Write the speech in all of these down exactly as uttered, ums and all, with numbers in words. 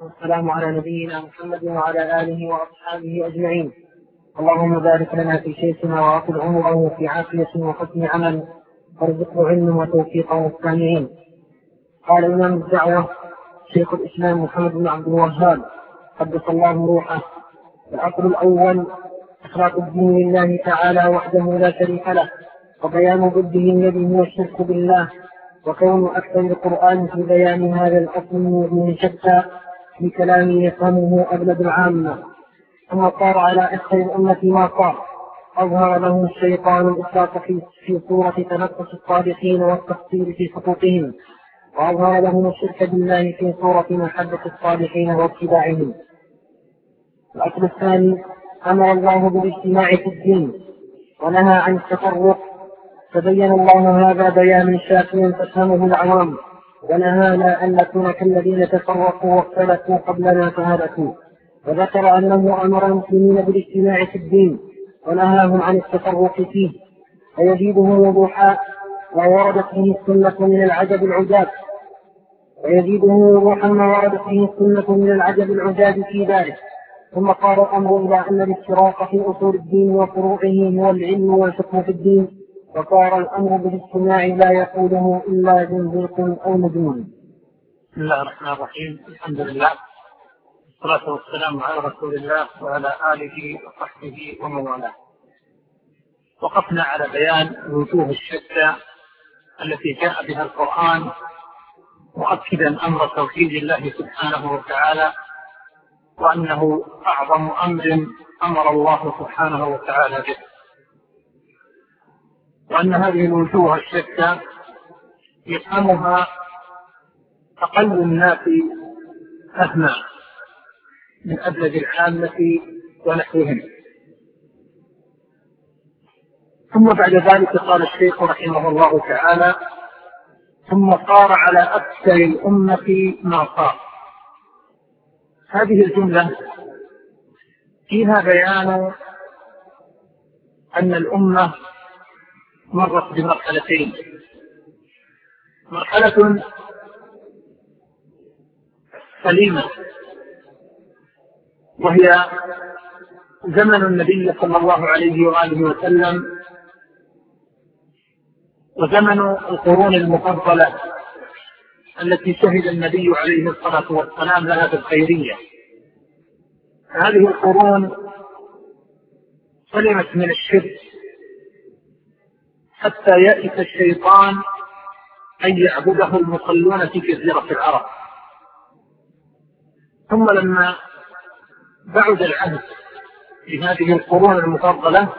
والسلام على نبينا محمد وعلى آله وأصحابه أجمعين. اللهم بارك لنا في شيخنا وأطل عمره وفي عافية وحسن عمل وارزقه علم وتوفيقا والسامعين. قال إمام الدعوة شيخ الإسلام محمد بن عبد الوهاب قدس الله روحه: الأصل الأول إخلاص الدين لله تعالى وحده لا شريك له، وبيان ضده الذي هو الشرك بالله، وكون أكثر القرآن في بيان هذا الأصل من وجوه شتى بكلام يفهمه أبلد العامة. ثم صار على أكثر الأمة ما صار، أظهر له الشيطان الإفراط في, في صورة تنقص الصالحين والتقصير في حقوقهم، وأظهر لهم الشرك بالله في صورة محبة الصالحين واتباعهم. الأصل الثاني: أمر الله بالاجتماع في الدين ونهى عن التفرق، فبين الله هذا بيانا شافيا تفهمه العوام، ونهانا أن نكون كالذين تفرقوا واختلفوا قبلنا فهلكوا. وذكر أنه أمر المسلمين بالاجتماع في الدين ونهاهم عن التفرق فيه، ويزيده وضوحا ما وردت به السنة من العجب العجاب ويزيده وضوحا ما وردت به السنة من العجب العجاب في ذلك. ثم قال الأمر إلى أن الاشتراك في أصول الدين وفروعه هو العلم والفقه في الدين، وصار الأمر بالاجتماع لا يقوله إلا زنديق أو مجنون. بسم الله الرحمن الرحيم. الحمد لله والصلاة والسلام على رسول الله وعلى آله وصحبه ومن والاه. وقفنا على بيان الوجوه الشتى التي جاء بها القرآن، مؤكدا أمر توحيد الله سبحانه وتعالى، وأنه أعظم أمر أمر الله سبحانه وتعالى به، وأن هذه الوجوه الشتى يفهمها أقل الناس فهما من أبلد العامة ونحوهم. ثم بعد ذلك قال الشيخ رحمه الله تعالى: ثم صار على أكثر الأمة ما صار. هذه الجملة فيها بيان أن الأمة مرت بمرحلتين: مرحلة سليمة وهي زمن النبي صلى الله عليه وآله وسلم، وزمن القرون المفضلة التي شهد النبي عليه الصلاة والسلام لها بالخيرية. هذه القرون سلمت من الشرك حتى يأتي الشيطان أن يعبده المصلون في جزيرة العرب. ثم لما بعد العهد بهذه القرون المفضلة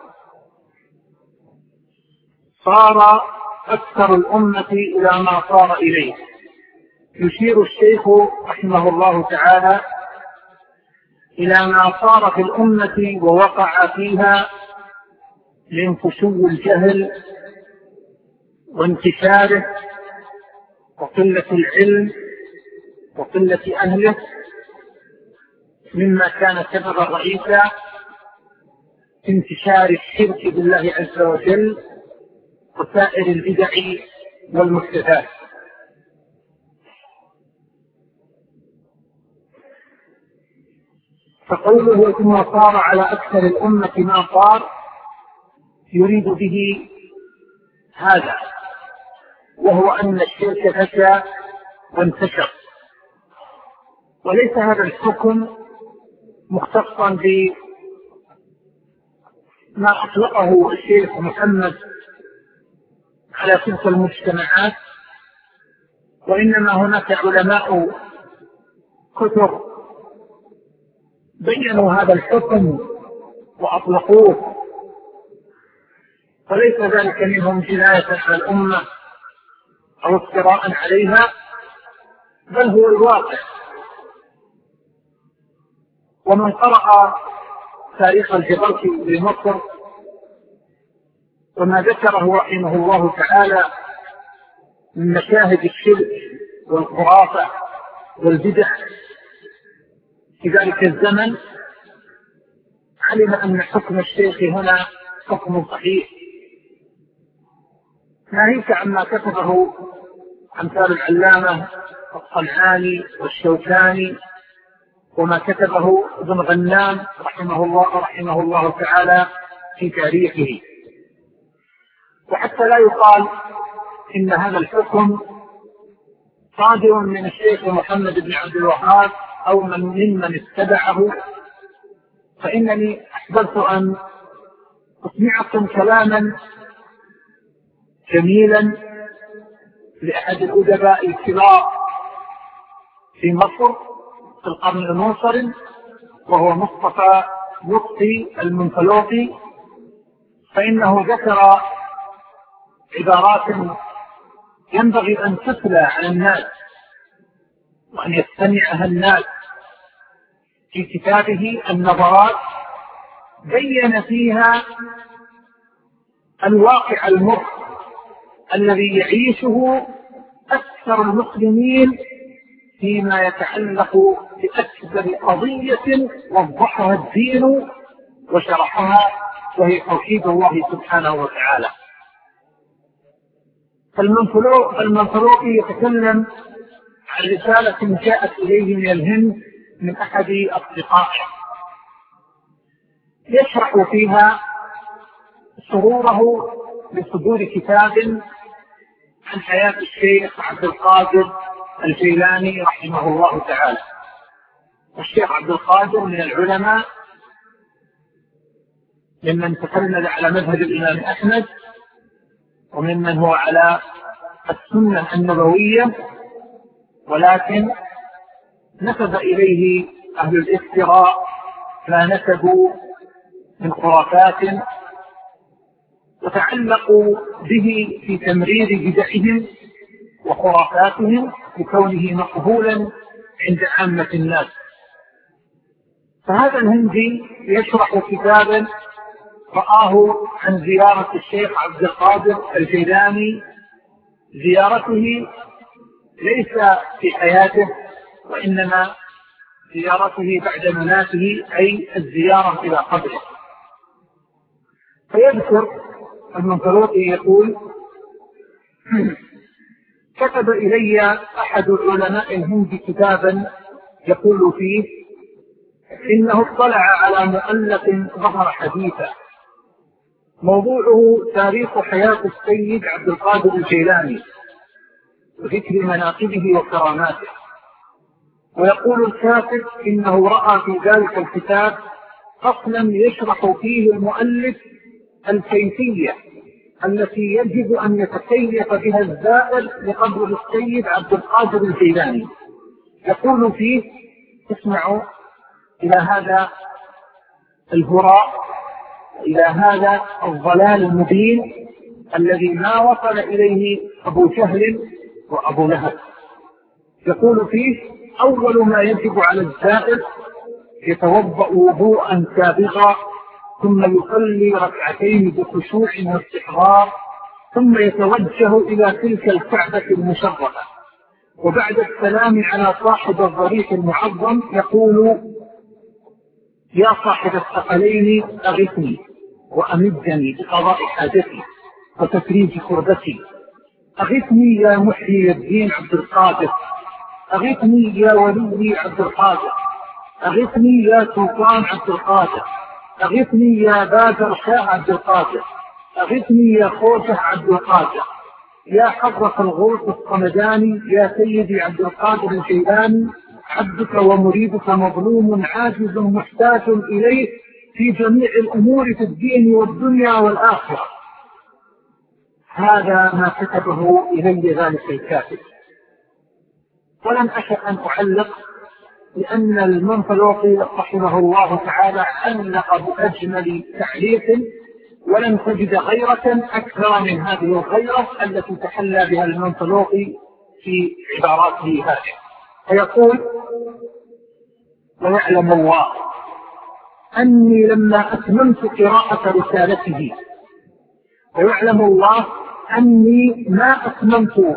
صار أكثر الأمة إلى ما صار إليه. يشير الشيخ رحمه الله تعالى إلى ما صار في الأمة ووقع فيها من فشو الجهل وانتشاره وقلة العلم وقلة أهله، مما كان سببا رئيسا في انتشار الشرك بالله عز وجل وسائر البدع والمحدثات. فقوله ثم صار على أكثر الأمة ما صار يريد به هذا، وهو أن الشرك فشى وانتشر. وليس هذا الحكم مختصا بما أطلقه الشيخ محمد على تلك المجتمعات، وإنما هناك علماء كتب بيّنوا هذا الحكم وأطلقوه، وليس ذلك منهم جناية على الأمة أو افتراء عليها، بل هو الواقع. ومن قرأ تاريخ الجبرتي لمصر وما ذكره رحمه الله تعالى من مشاهد الشرك والخرافة والبدع في ذلك الزمن، علم أن حكم الشيخ هنا حكم صحيح، ناهيك عما كتبه أمثال العلامة الصنعاني والشوكاني وما كتبه ابن غنام رحمه الله رحمه الله تعالى في تاريخه. وحتى لا يقال إن هذا الحكم صادر من الشيخ محمد بن عبد الوهاب أو من ممن اتبعه، فإنني أحببت أن أسمعكم كلاما جميلا لأحد الأدباء الكبار في مصر في القرن المنصرم، وهو مصطفى لطفي المنفلوطي، فإنه ذكر عبارات ينبغي أن تتلى على الناس وأن يستمعها الناس في كتابه النظرات، بين فيها الواقع المر الذي يعيشه أكثر المسلمين فيما يتعلق بأكبر قضية وضحها الدين وشرحها، وهي توحيد الله سبحانه وتعالى. فالمنفلوطي يتكلم عن رسالة جاءت إليه من الهند من أحد أصدقائه، يشرح فيها سروره بصدور كتاب عن حياة الشيخ عبد القادر الجيلاني رحمه الله تعالى. والشيخ عبد القادر من العلماء ممن تكلم على مذهب الإمام أحمد، وممن هو على السنة النبوية، ولكن نسب إليه أهل الافتراء ما نسبوا من خرافات، وتعلقوا به في تمرير بدعهم وخرافاتهم بكونه مقبولا عند عامة الناس. فهذا الهندي يشرح كتابا رآه عن زيارة الشيخ عبد القادر الجيلاني، زيارته ليس في حياته وإنما زيارته بعد مماته، أي الزيارة إلى قبره. فيذكر المنفلوطي يقول: كتب إلي أحد علماء الهند كتابا يقول فيه إنه اطلع على مؤلف ظهر حديثا موضوعه تاريخ حياة السيد عبد القادر الجيلاني وذكر مناقبه وكراماته، ويقول الكاتب إنه رأى في ذلك الكتاب فصلا يشرح فيه المؤلف الكيفية التي يجب أن يتكيف بها الزائر لقبر السيد عبد القادر الجيلاني. يقول فيه: اسمعوا إلى هذا الهراء، إلى هذا الضلال المبين الذي ما وصل إليه أبو جهل وأبو لهب. يقول فيه: أول ما يجب على الزائر يتوضأ وضوءا سابغا، ثم يصلي ركعتين بخشوع واستحضار، ثم يتوجه إلى تلك الكعبة المشرفة، وبعد السلام على صاحب الضريح المعظم يقول: يا صاحب الثقلين أغثني وأمدني بقضاء حاجتي وتفريج كربتي، أغثني يا محيي الدين عبد القادر، أغثني يا ولي عبد القادر، أغثني يا سلطان عبد القادر، أغثني يا بادر شاه عبد القادر، أغثني يا خوشه عبد القادر، يا حضرة الغوث الصمداني، يا سيدي عبد القادر الجيلاني، عبدك ومريدك مظلوم عاجز محتاج إليه في جميع الأمور في الدين والدنيا والآخرة. هذا ما كتبه إلي ذلك الكاتب. ولم أشأ أن أعلق، لأن المنفلوطي رحمه الله تعالى علق بأجمل تعليق، ولن تجد غيرة أكثر من هذه الغيرة التي تحلى بها المنفلوطي في عباراته هذه. فيقول: ويعلم الله أني لما أتممت قراءة رسالته، ويعلم الله أني ما أتممت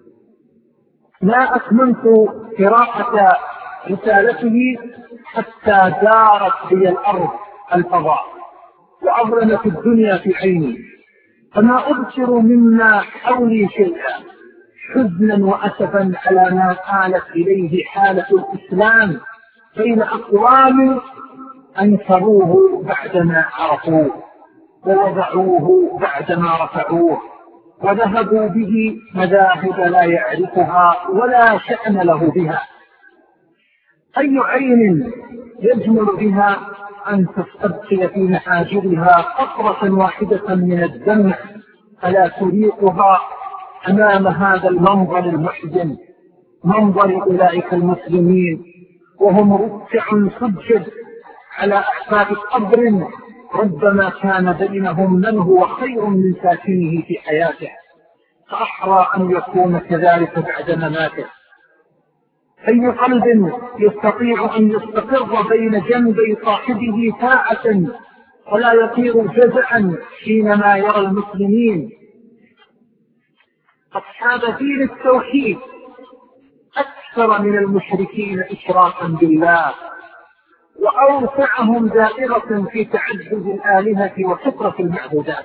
ما أتممت قراءة رسالته حتى دارت بي الأرض الفضاء وأظلمت الدنيا في عيني، فما أبصر مما حولي شيئا حزنا وأسفا على ما آلت إليه حالة الإسلام بين أقوام أنكروه بعدما عرفوه ووضعوه بعدما رفعوه وذهبوا به مذاهب لا يعرفها ولا شأن له بها. أي عين يجمل بها أن تستبقي في محاجرها قطرة واحدة من الدمع فلا تريقها أمام هذا المنظر المحزن، منظر أولئك المسلمين وهم ركع سجد على أحفاد قبر ربما كان بينهم من هو خير من ساكنه في حياته، فأحرى أن يكون كذلك بعد مماته. أي قلب يستطيع أن يستقر بين جنبي صاحبه ساعة ولا يطير جزعا حينما يرى المسلمين أصحاب دين التوحيد أكثر من المشركين إشراكا بالله وأوسعهم دائرة في تعدد الآلهة وكثرة المعبودات؟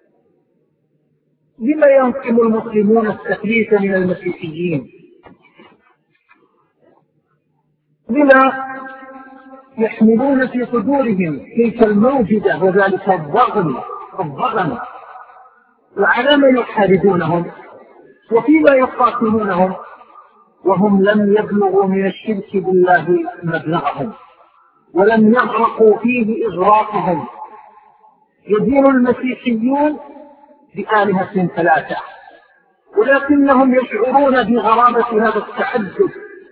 لما ينقم المسلمون التثليث من المسيحيين؟ لما يحملون في صدورهم تلك الموجدة وذلك الضغم الضغم وعلى ما يحاربونهم وفيما يقاتلونهم وهم لم يبلغوا من الشرك بالله مبلغهم ولم يغرقوا فيه إغراقهم. يدين المسيحيون بآلهة ثلاثة ولكنهم يشعرون بغرابة هذا التعدد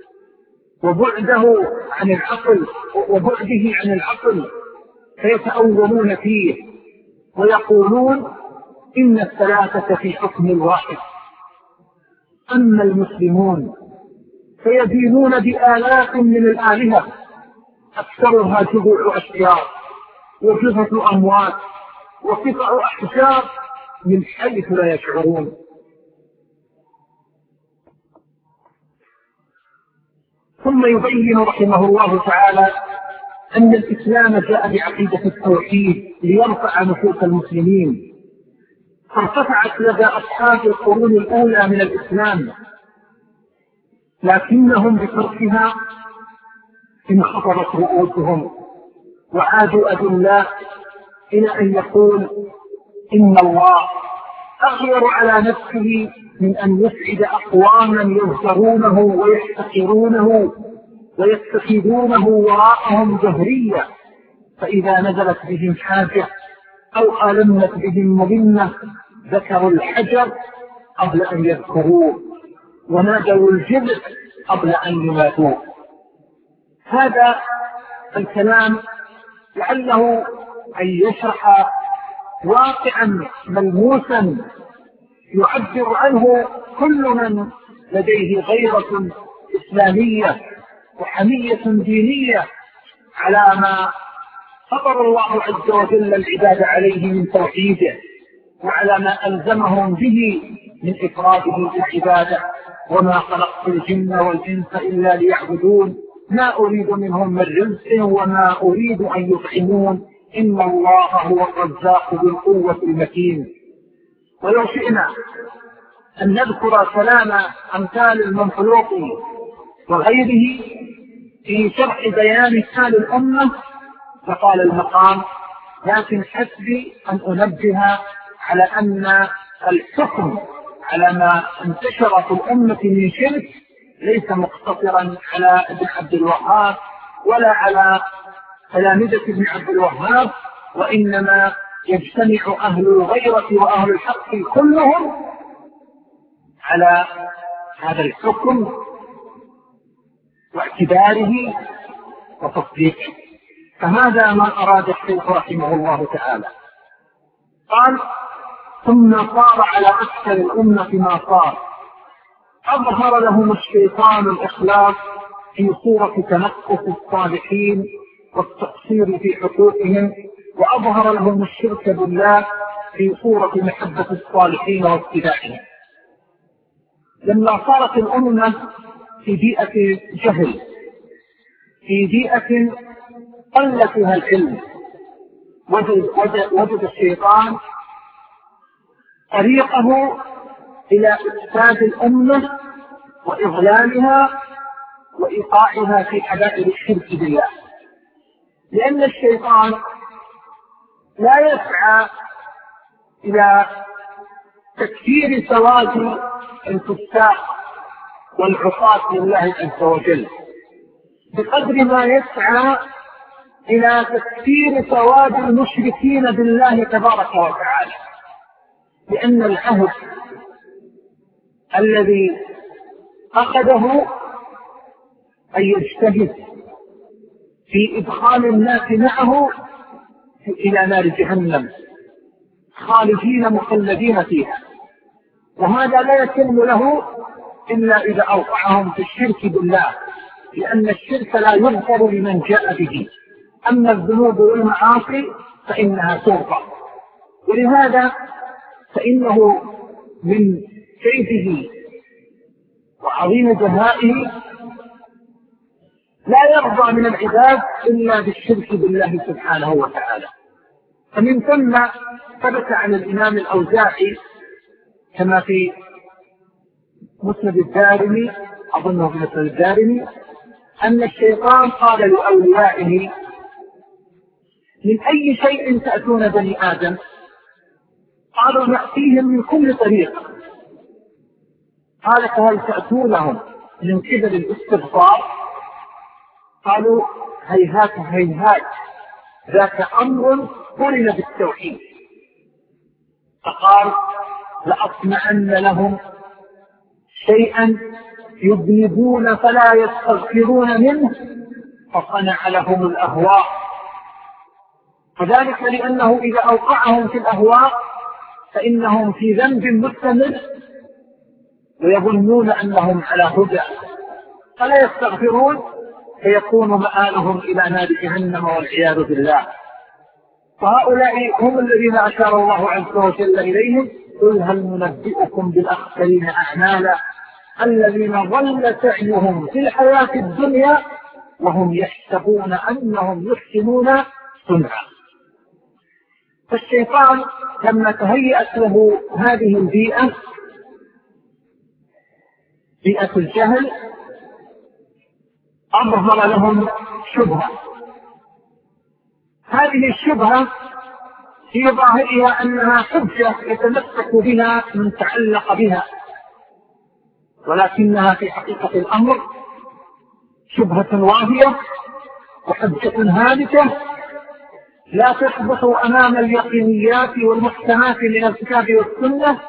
وبعده عن العقل وبعده عن العقل فيتأولون فيه ويقولون إن الثلاثة في حكم الواحد. أما المسلمون فيدينون بآلاف من الآلهة أكثرها جذوع أشجار وجثث أموات وقطع أحجار من حيث لا يشعرون. ثم يبين رحمه الله تعالى أن الإسلام جاء بعقيدة التوحيد ليرفع نفوس المسلمين، فارتفعت لدى أصحاب القرون الأولى من الإسلام، لكنهم بتركها انخفضت رؤوسهم وعادوا أذلاء إلى أن يقول إن الله أغير على نفسه من أن يسعد أقواما يذكرونه ويحتقرونه ويتخذونه وراءهم جهرية، فإذا نزلت بهم حاجة أو ألمت بهم مظنة ذكروا الحجر قبل أن يذكروه ونادوا الجبل قبل أن يماتوه. هذا الكلام لعله أن يشرح واقعا ملموسا يعبر عنه كل من لديه غيرة إسلامية وحمية دينية على ما فطر الله عز وجل العباد عليه من توحيده وعلى ما ألزمهم به من إفراده بالعبادة. وما خلقت الجن والإنس إلا ليعبدون ما أريد منهم من رزق وما أريد أن يطعمون إن الله هو الرزاق ذو القوة المتين. ولو شئنا أن نذكر كلام أمثال المنفلوطي وغيره في شرح بيان حال الأمة فقال المقام، لكن حسبي أن أنبه على أن الحكم على ما انتشر في الأمة من شرك ليس مقتصرا على ابن عبد الوهاب ولا على تلامذة ابن عبد الوهاب، وإنما يجتمع أهل الغيرة وأهل الحق كلهم على هذا الحكم واعتباره وتصديقه. فهذا ما أراد الشيخ رحمه الله تعالى. قال ثم صار على أكثر الأمة ما صار، أظهر لهم الشيطان الإخلاص في صورة تنقص الصالحين والتقصير في حقوقهم، وأظهر لهم الشرك بالله في صورة محبة الصالحين واتباعهم. لما صارت الأمة في بيئة جهل، في بيئة قل فيها العلم، وجد, وجد, وجد الشيطان طريقه إلى إفساد الأمة وإضلالها وإيقاعها في حبائل الشرك بالله، لأن الشيطان لا يسعى إلى تكثير سواد الفساق والعصاة لله عز وجل بقدر ما يسعى إلى تكثير سواد المشركين بالله تبارك وتعالى، لأن العهد الذي أخذه أن يجتهد في إدخال الناس معه إلى نار جهنم خالدين مخلدين فيها، وهذا لا يتم له إلا إذا أوقعهم في الشرك بالله، لأن الشرك لا يغفر لمن جاء به، أما الذنوب والمعاصي فإنها تغفر. ولهذا فإنه من كيده وعظيم جهائه لا يرضى من العباد إلا بالشرك بالله سبحانه وتعالى. فمن ثم ثبت عن الإمام الأوزاعي كما في مسند الدارمي، أظنه في مسند الدارمي، أن الشيطان قال لأوليائه: من أي شيء تأتون بني آدم؟ قالوا: نأتيهم من كل طريق. قال: فهل تأتونهم من قبل الاستغفار؟ قالوا: هيهات هيهات، ذاك أمر قرن بالتوحيد. فقال: لأصنعن لهم شيئا يذنبون فلا يستغفرون منه، فصنع لهم الأهواء. وذلك لأنه إذا أوقعهم في الأهواء فإنهم في ذنب مستمر ويظنون أنهم على هدى فلا يستغفرون، فيكون مآلهم إلى نار جهنم والعياذ بالله. وهؤلاء هم الذين أشار الله عز وجل إليهم: قل هل ننبئكم بالأخسرين أعمالا الذين ضل سعيهم في الحياة الدنيا وهم يحسبون أنهم يحسنون صنعا. فالشيطان لما تهيأت له هذه البيئة، بيئة الجهل، أظهر لهم شبهة. هذه الشبهة في ظاهرها أنها حجة يتمسك بها من تعلق بها، ولكنها في حقيقة الأمر شبهة واهية وحجة هالكة لا تثبت أمام اليقينيات والمحكمات من الكتاب والسنة،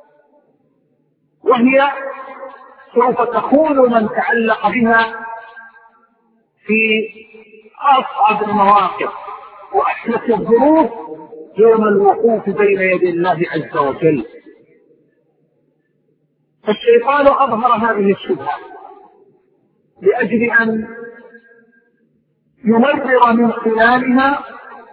وهي سوف تخون من تعلق بها في أصعب المواقف وأحدث الظروف يوم الوقوف بين يدي الله عز وجل. فالشيطان أظهر هذه الشبهة لأجل أن يمرر من خلالها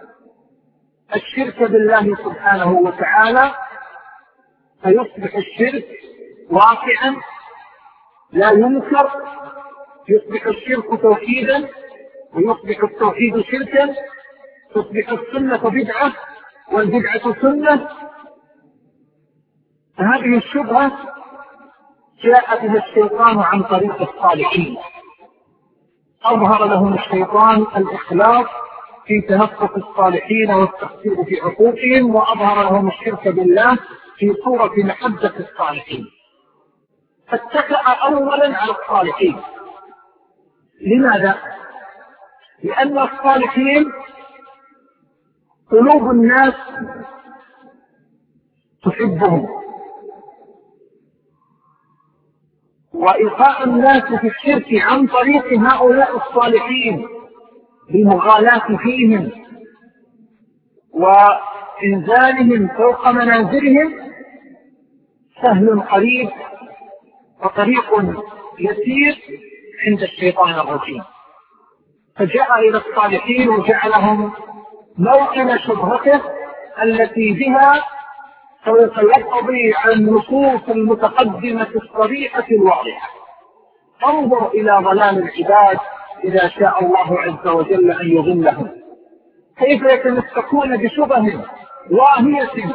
الشرك بالله سبحانه وتعالى، فيصبح الشرك واقعا لا ينكر، يصبح الشرك توحيدا ويصبح التوحيد شركا، تصبح السنة بدعة والبدعة سنة. فهذه الشبهة جاء بها الشيطان عن طريق الصالحين. أظهر لهم الشيطان الإخلاص في تنفس الصالحين والتقصير في حقوقهم، وأظهر لهم الشرك بالله في صورة محبة الصالحين، فاتكأ أولا على الصالحين. لماذا؟ لأن الصالحين قلوب الناس تحبهم، وإلقاء الناس في الشرك عن طريق هؤلاء الصالحين بالمغالاة فيهم وإنزالهم فوق منازلهم سهل قريب وطريق يسير عند الشيطان الرجيم. فجاء إلى الصالحين وجعلهم موطن شبهته التي بها سوف يقضي عن النصوص المتقدمة الصريحة الواضحة. انظر إلى ضلال العباد إذا شاء الله عز وجل أن يضلهم، كيف يتمسكون بشبه واهية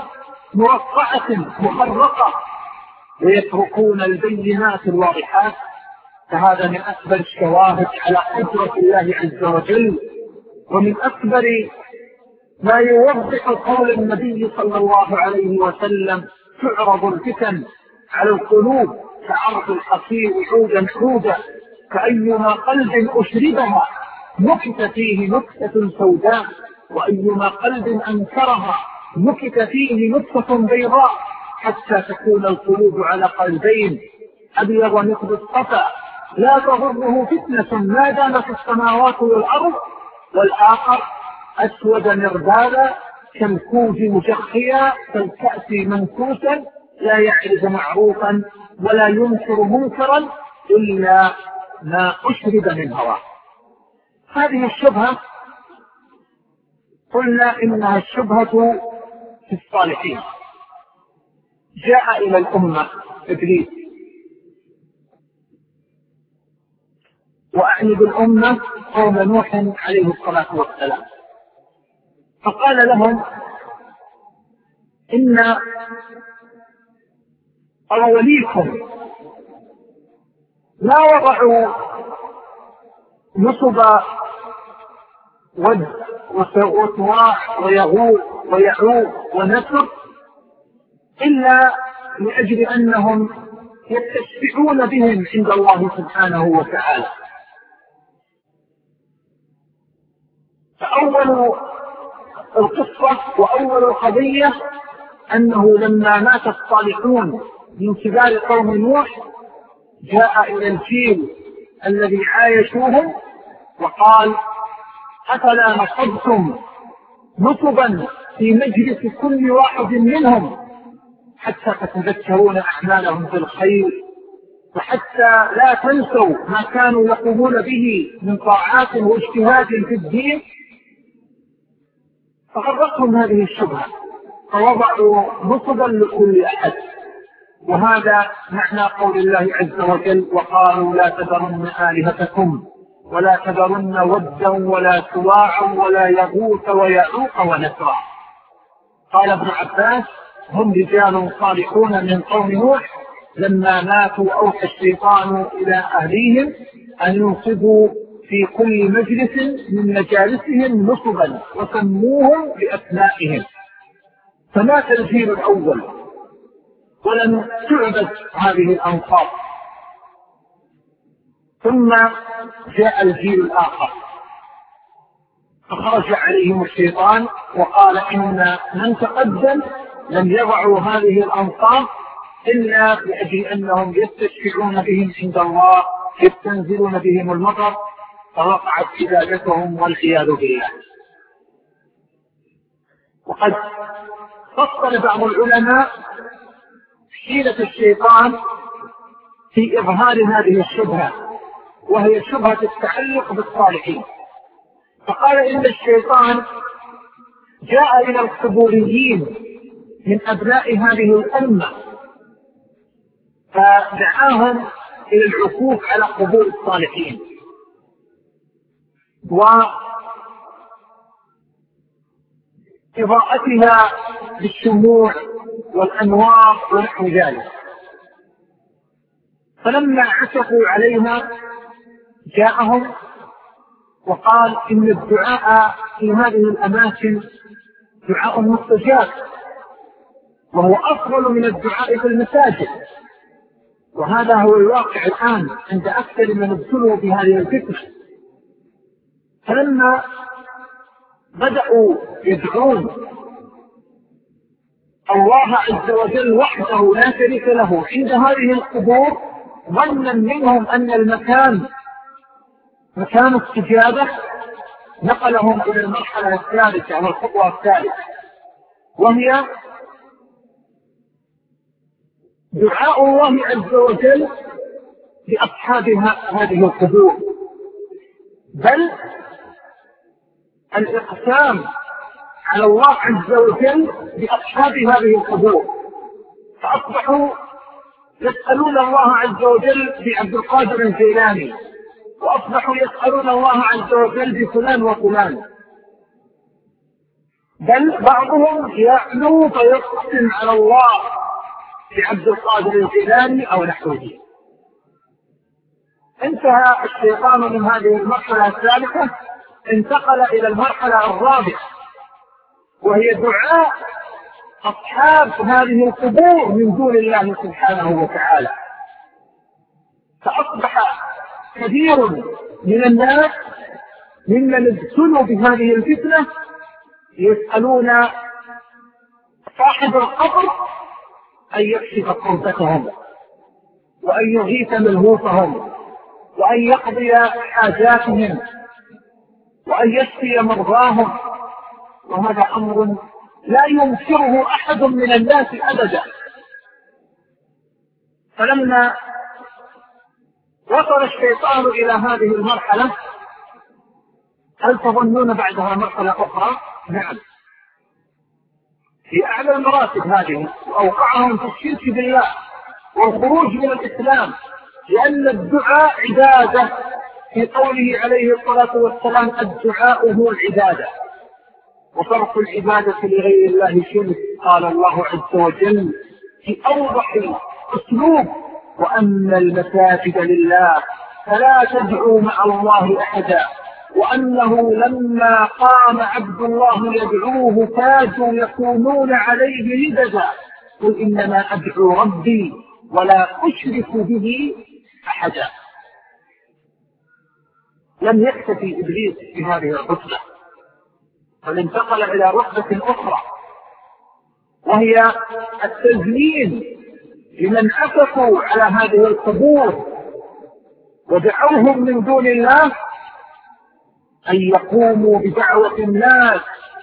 مرقعة محرقة ويتركون البينات الواضحات فهذا من أكبر الشواهد على قدرة الله عز وجل، ومن أكبر ما يوضح قول النبي صلى الله عليه وسلم: تعرض الفتن على القلوب كعرض الحصير عودا عودا، فأيما قلب أشربها نكت فيه نكتة سوداء، وأيما قلب أنكرها نكت فيه نكتة بيضاء، حتى تكون القلوب على قلبين: أبيض مثل الصفا لا تضره فتنة ما دامت السماوات والأرض، والآخر أسود مربادا كالكوز مجخيا كالكأس منكوسا لا يعرف معروفا ولا ينكر منكرا إلا ما أشرب من هواه. هذه الشبهة قلنا إنها الشبهة في الصالحين. جاء إلى الأمة إبليس، وأعني بالأمة قوم نوح عليه الصلاة والسلام، فقال لهم: إن أوليكم لا وضعوا نصب ود وسواع ويغوث ويعوق ونسر إلا لأجل أنهم يستشفعون بهم عند الله سبحانه وتعالى. فأول القصة وأول القضية أنه لما مات الصالحون من كبار قوم نوح جاء إلى الجيل الذي عايشوهم وقال: أفلا نصبتم نصبا في مجلس كل واحد منهم حتى تتذكرون أعمالهم بالخير، وحتى لا تنسوا ما كانوا يقومون به من طاعات واجتهاد في الدين. فغرتهم هذه الشبهة فوضعوا نصبا لكل أحد، وهذا معنى قول الله عز وجل: وقالوا لا تذرن آلهتكم ولا تذرن ودا ولا سواعا ولا يغوث ويعوق ونسرا. قال ابن عباس: هم رجال صالحون من قوم نوح لما ماتوا أوحى الشيطان إلى أهليهم أن ينصبوا في كل مجلس من مجالسهم نصبا وسموهم بأسمائهم. فمات الجيل الأول ولم تعبد هذه الأنصاب، ثم جاء الجيل الآخر فخرج عليهم الشيطان وقال: إن من تقدم لم يضعوا هذه الأنصاب إلا لأجل أنهم يستشفعون بهم عند الله، يستنزلون بهم المطر، فوقعت عبادتهم والعياذ بالله. وقد فصل بعض العلماء حيلة الشيطان في إظهار هذه الشبهة، وهي شبهة التعلق بالصالحين. فقال: إن الشيطان جاء إلى القبوريين من أبناء هذه الأمة فدعاهم إلى العكوف على قبور الصالحين وإضاءتها بالشموع والأنوار ونحو ذلك. فلما عكفوا عليها جاءهم وقال: إن الدعاء في هذه الأماكن دعاء مستجاب، وهو أفضل من الدعاء في المساجد، وهذا هو الواقع الآن عند أكثر من ابتلوا بهذه الفتنة. فلما بدأوا يدعون الله عز وجل وحده لا شريك له عند هذه القبور، ظنا منهم أن المكان مكان استجابة، نقلهم إلى المرحلة الثالثة أو الخطوة الثالثة، وهي دعاء الله عز وجل لأصحاب هذه القبور، بل الإقسام على الله عز وجل بأصحاب هذه القبور. فأصبحوا يسألون الله عز وجل بعبد القادر الجيلاني، وأصبحوا يسألون الله عز وجل بفلان وفلان، بل بعضهم يعلو فيقسم على الله بعبد القادر الجيلاني أو نحوه. انتهى الشيطان من هذه المرحلة الثالثة، انتقل إلى المرحلة الرابعة، وهي دعاء أصحاب هذه القبور من دون الله سبحانه وتعالى. فأصبح كثير من الناس ممن ابتلوا بهذه الفتنة يسألون صاحب القبر أن يكشف كربتهم، وأن يغيث ملهوفهم، وأن يقضي حاجاتهم، وأن يشفي مرضاهم، وهذا أمر لا ينكره أحد من الناس أبدا. فلما وصل الشيطان إلى هذه المرحلة، هل تظنون بعدها مرحلة أخرى؟ نعم، في أعلى المراتب هذه، وأوقعهم في الشرك بالله والخروج من الإسلام، لأن الدعاء عبادة، في قوله عليه الصلاة والسلام الدعاء هو العبادة، وصرف العبادة لغير الله شرك. قال الله عز وجل في أوضح أسلوب: وأن المساجد لله فلا تدعوا مع الله أحدا، وأنه لما قام عبد الله يدعوه كادوا يكونون عليه لبدا، قل إنما أدعو ربي ولا أشرك به أحدا. لم يكتفي إبليس بهذه الرتبة، بل انتقل إلى رتبة أخرى، وهي التزيين لمن أسفوا على هذه القبور ودعوهم من دون الله أن يقوموا بدعوة الناس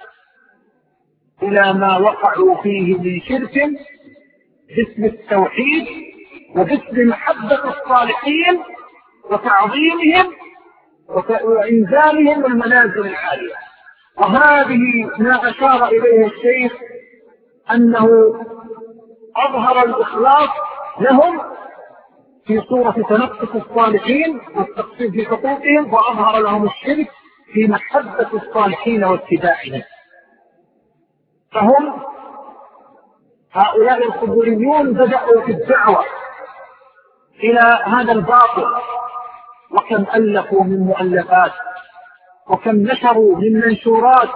إلى ما وقعوا فيه من شرك باسم التوحيد وباسم محبة الصالحين وتعظيمهم وإنزالهم المنازل العالية. وهذه ما أشار إليه الشيخ أنه أظهر الإخلاص لهم في صورة تنقص الصالحين والتقصير في حقوقهم، وأظهر لهم الشرك في محبة الصالحين واتباعهم. فهم هؤلاء القبوريون بدأوا في الدعوة إلى هذا الباطل، وكم ألفوا من مؤلفات، وكم نشروا من منشورات.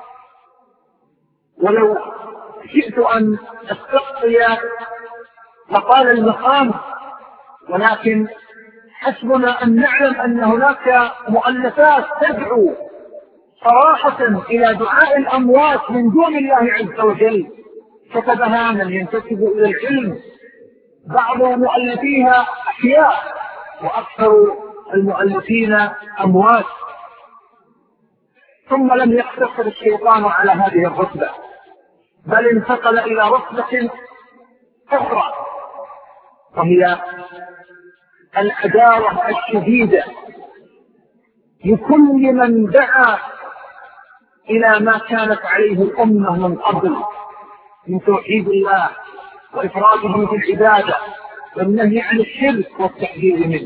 ولو شئت أن أستقصي لقال المقام، ولكن حسبنا أن نعلم أن هناك مؤلفات تدعو صراحة إلى دعاء الأموات من دون الله عز وجل، كتبها من ينتسب إلى العلم، بعض مؤلفيها أحياء وأكثر المؤلفين أموات. ثم لم يقتصر الشيطان على هذه الرتبة، بل انتقل إلى رتبة أخرى، وهي العداوة الشديدة لكل من دعا إلى ما كانت عليه الأمة من قبل من توحيد الله وإفراده في العبادة والنهي عن الشرك والتحذير منه.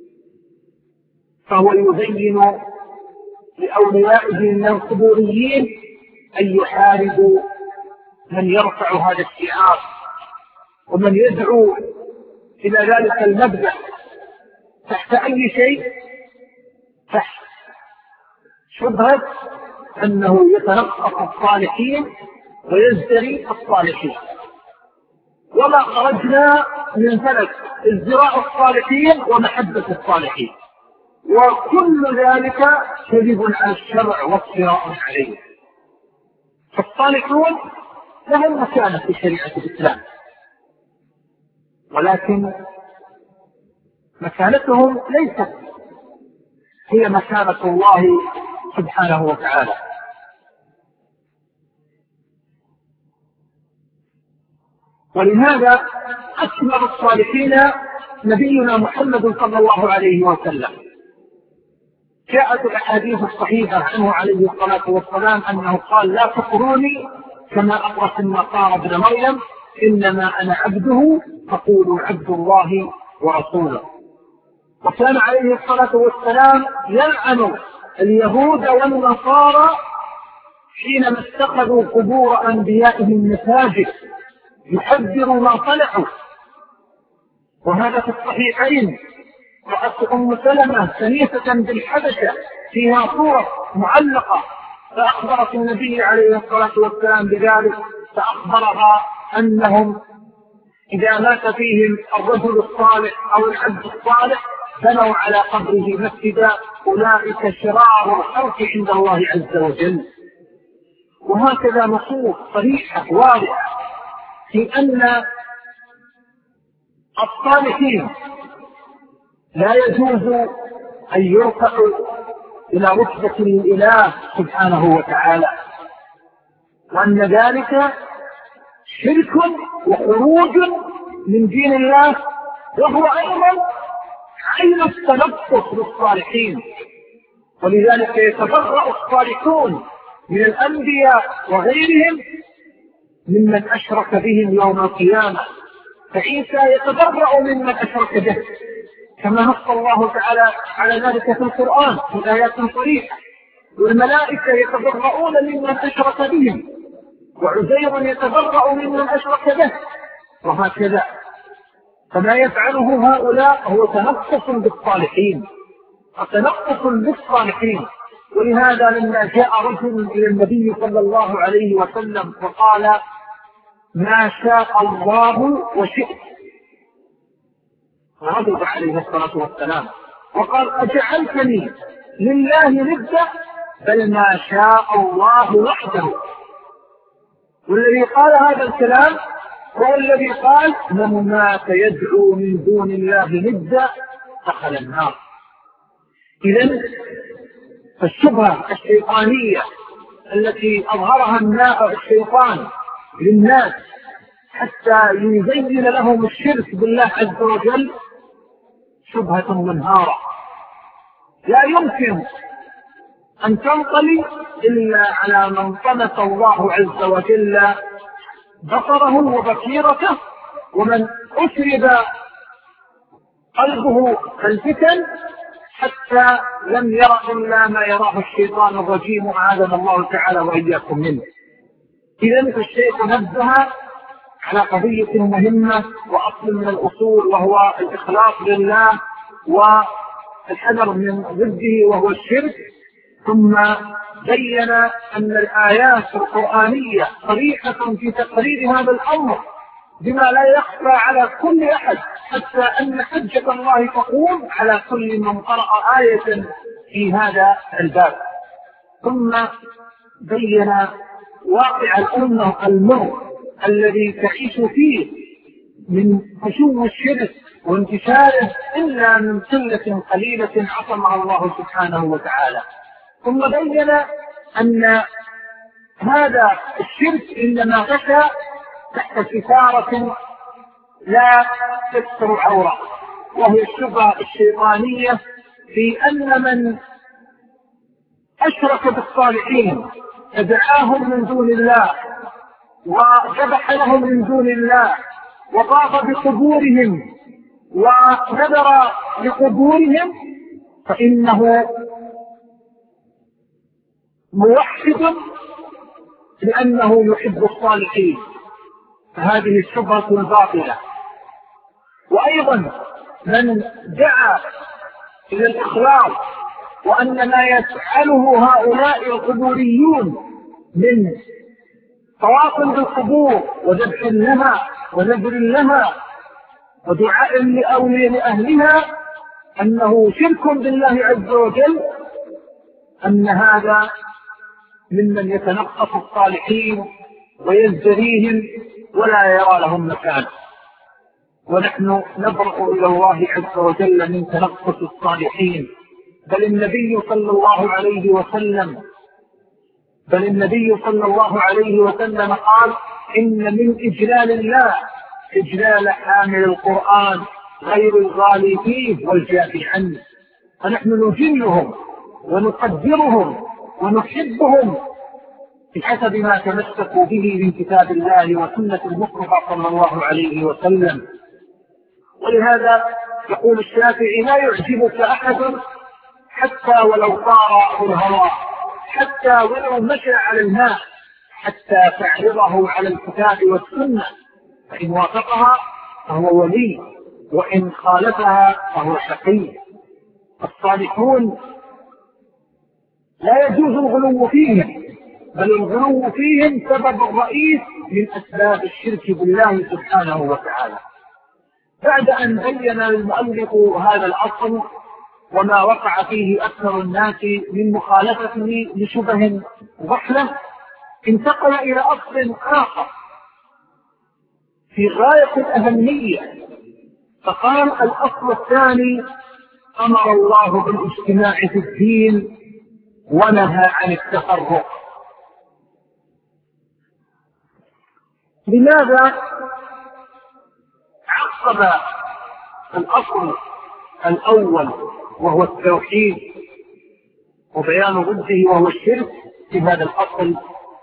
فهو يبين لأوليائه من القبوريين أن يحاربوا من يرفع هذا الشعار ومن يدعو إلى ذلك المبدأ تحت أي شيء، تحت شبهة أنه يتنقص الصالحين ويزدري الصالحين. وما خرجنا من فلك ازدراء الصالحين ومحبة الصالحين، وكل ذلك كذب على الشرع وافتراء عليه. فالصالحون لهم مكانة في شريعة الإسلام، ولكن مكانتهم ليست هي مكانة الله سبحانه وتعالى. ولهذا أكمل الصالحين نبينا محمد صلى الله عليه وسلم. جاءت الأحاديث الصحيحة عنه عليه الصلاة والسلام أنه قال: لا تطروني كما أطرت النصارى ابن مريم، إنما أنا عبده فقولوا عبد الله ورسوله. وكان عليه الصلاة والسلام يلعن اليهود والنصارى حينما اتخذوا قبور أنبيائهم مساجد يحذر ما صنعوا. وهذا في الصحيحين رأت أم سلمة كنيسة بالحبشة فيها صورة معلقة، فأخبرت النبي عليه الصلاة والسلام بذلك، فأخبرها أنهم إذا مات فيهم الرجل الصالح أو العبد الصالح بنوا على قبره مسجدا، أولئك شرار الخلق عند الله عز وجل. وهكذا نصوص صريحة واضحة في أن الصالحين لا يجوز أن يرفعوا إلى رتبة الإله سبحانه وتعالى، وأن ذلك شرك وخروج من دين الله، وهو أيضا عين التنقص بالصالحين. ولذلك يتبرأ الصالحون من الأنبياء وغيرهم ممن أشرك بهم يوم القيامة، فعيسى يتبرأ ممن أشرك به، كما نص الله تعالى على ذلك في القرآن في آيات صريحة. والملائكة يتبرؤون ممن أشرك بهم، وعزير يتبرأ ممن أشرك به، وهكذا. فما يفعله هؤلاء هو تنقص بالصالحين، وتنقص بالصالحين. ولهذا لما جاء رجل إلى النبي صلى الله عليه وسلم وقال ما شاء الله وشئت، غضب عليه الصلاة والسلام وقال أجعلتني لله ندا، بل ما شاء الله وحده. والذي قال هذا الكلام هو الذي قال من مات يدعو من دون الله ندا دخل النار. إذن فالشبهة الشيطانية التي أظهرها الشيطان للناس حتى يزين لهم الشرك بالله عز وجل شبهة منهارة لا يمكن أن تنطلي إلا على من طمس الله عز وجل بصره وبصيرته، ومن أشرب قلبه الفتن حتى لم يرى إلا ما يراه الشيطان الرجيم، أعاذنا الله تعالى وإياكم منه. إذن الشيخ نبه على قضية مهمة وأصل من الأصول، وهو الإخلاص لله والحذر من ضده وهو الشرك. ثم بين أن الآيات القرآنية صريحة في تقرير هذا الأمر بما لا يخفى على كل أحد، حتى أن حجة الله تقوم على كل من قرأ آية في هذا الباب. ثم بين واقع الأمة المر الذي تعيش فيه من فشو الشرك وانتشاره إلا من قلة قليلة عصمها الله سبحانه وتعالى. ثم بين أن هذا الشرك إنما غشى تحت ستارة لا تستر عورة، وهي الشبهة الشيطانية في أن من أشرك بالصالحين فدعاهم من دون الله وذبح لهم من دون الله وطاف بقبورهم ونذر لقبورهم فإنه موحد لأنه يحب الصالحين، فهذه الشبهة الباطلة. وأيضا من دعا إلى الإخلاص وأن ما يفعله هؤلاء القبوريون من طواف بالقبور وذبح لها ونذر لها ودعاء لأولياء لأهلها أنه شرك بالله عز وجل، أن هذا ممن يتنقص الصالحين ويزدريهم ولا يرى لهم مكان. ونحن نبرأ إلى الله عز وجل من تنقص الصالحين. بل النبي صلى الله عليه وسلم بل النبي صلى الله عليه وسلم قال إن من إجلال الله إجلال حامل القرآن غير الغالي فيه والجافي عنه. فنحن نجلهم ونقدرهم ونحبهم بحسب ما تمسكوا به من كتاب الله وسنة المصطفى صلى الله عليه وسلم. ولهذا يقول الشافعي لا يعجبك أحد حتى ولو طار الهواء، حتى ولو مشى على الماء، حتى تعرضه على الكتاب والسنة، فإن وافقها فهو ولي وإن خالفها فهو شقي. الصالحون لا يجوز الغلو فيهم، بل الغلو فيهم سبب رئيس من أسباب الشرك بالله سبحانه وتعالى. بعد أن بين المؤلف هذا الأصل وما وقع فيه أكثر الناس من مخالفته لشبه ضحلة، انتقل إلى أصل آخر في غاية الأهمية، فقال: الأصل الثاني أمر الله بالاجتماع في الدين ونهى عن التفرق. لماذا عقب الأصل الأول وهو التوحيد وبيان ضده وهو الشرك في هذا الأصل؟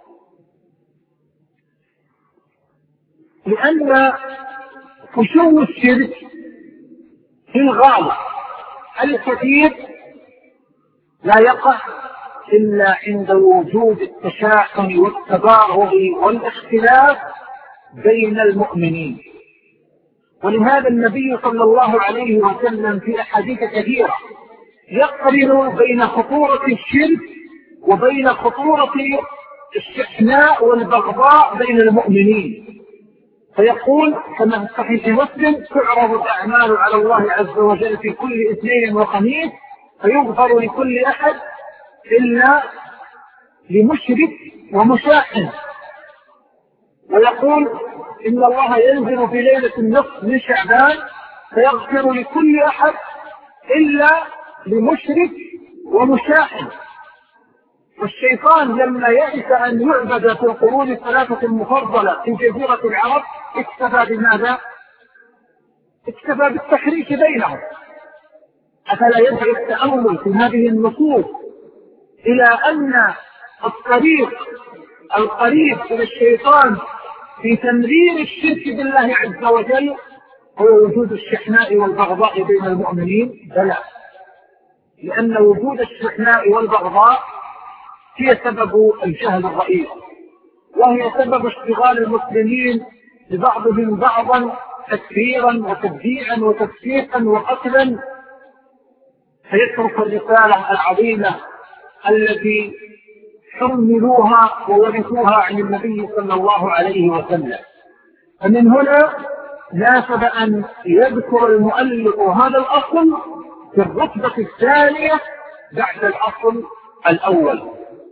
لأن فشو الشرك في الغالب الكثير لا يقع إلا عند وجود التشاحن والتباغض والاختلاف بين المؤمنين. ولهذا النبي صلى الله عليه وسلم في أحاديث كثيرة يقرن بين خطورة الشرك وبين خطورة الشحناء والبغضاء بين المؤمنين، فيقول كما في صحيح مسلم: تعرض الأعمال على الله عز وجل في كل اثنين وخميس فيغفر لكل أحد إلا لمشرك ومشاحن. ويقول: إن الله ينزل في ليلة النصف من شعبان فيغفر لكل أحد إلا لمشرك ومشاحن. والشيطان لما يئس أن يعبد في القرون الثلاثة المفضلة في جزيرة العرب اكتفى بماذا؟ اكتفى بالتحريك بينهم. أفلا يدعي التأمل في هذه النصوص إلى أن الطريق القريب إلى الشيطان في تمرير الشرك بالله عز وجل هو وجود الشحناء والبغضاء بين المؤمنين؟ بلى، لأن وجود الشحناء والبغضاء هي سبب الجهل الرئيس، وهي سبب اشتغال المسلمين ببعضهم بعضا تكفيرا وتبديعا وتفسيقا وقتلا، فيترك الرسالة العظيمة التي حملوها وورثوها عن النبي صلى الله عليه وسلم. فمن هنا ناسب أن يذكر المؤلف هذا الأصل في الرتبة الثانية بعد الأصل الأول.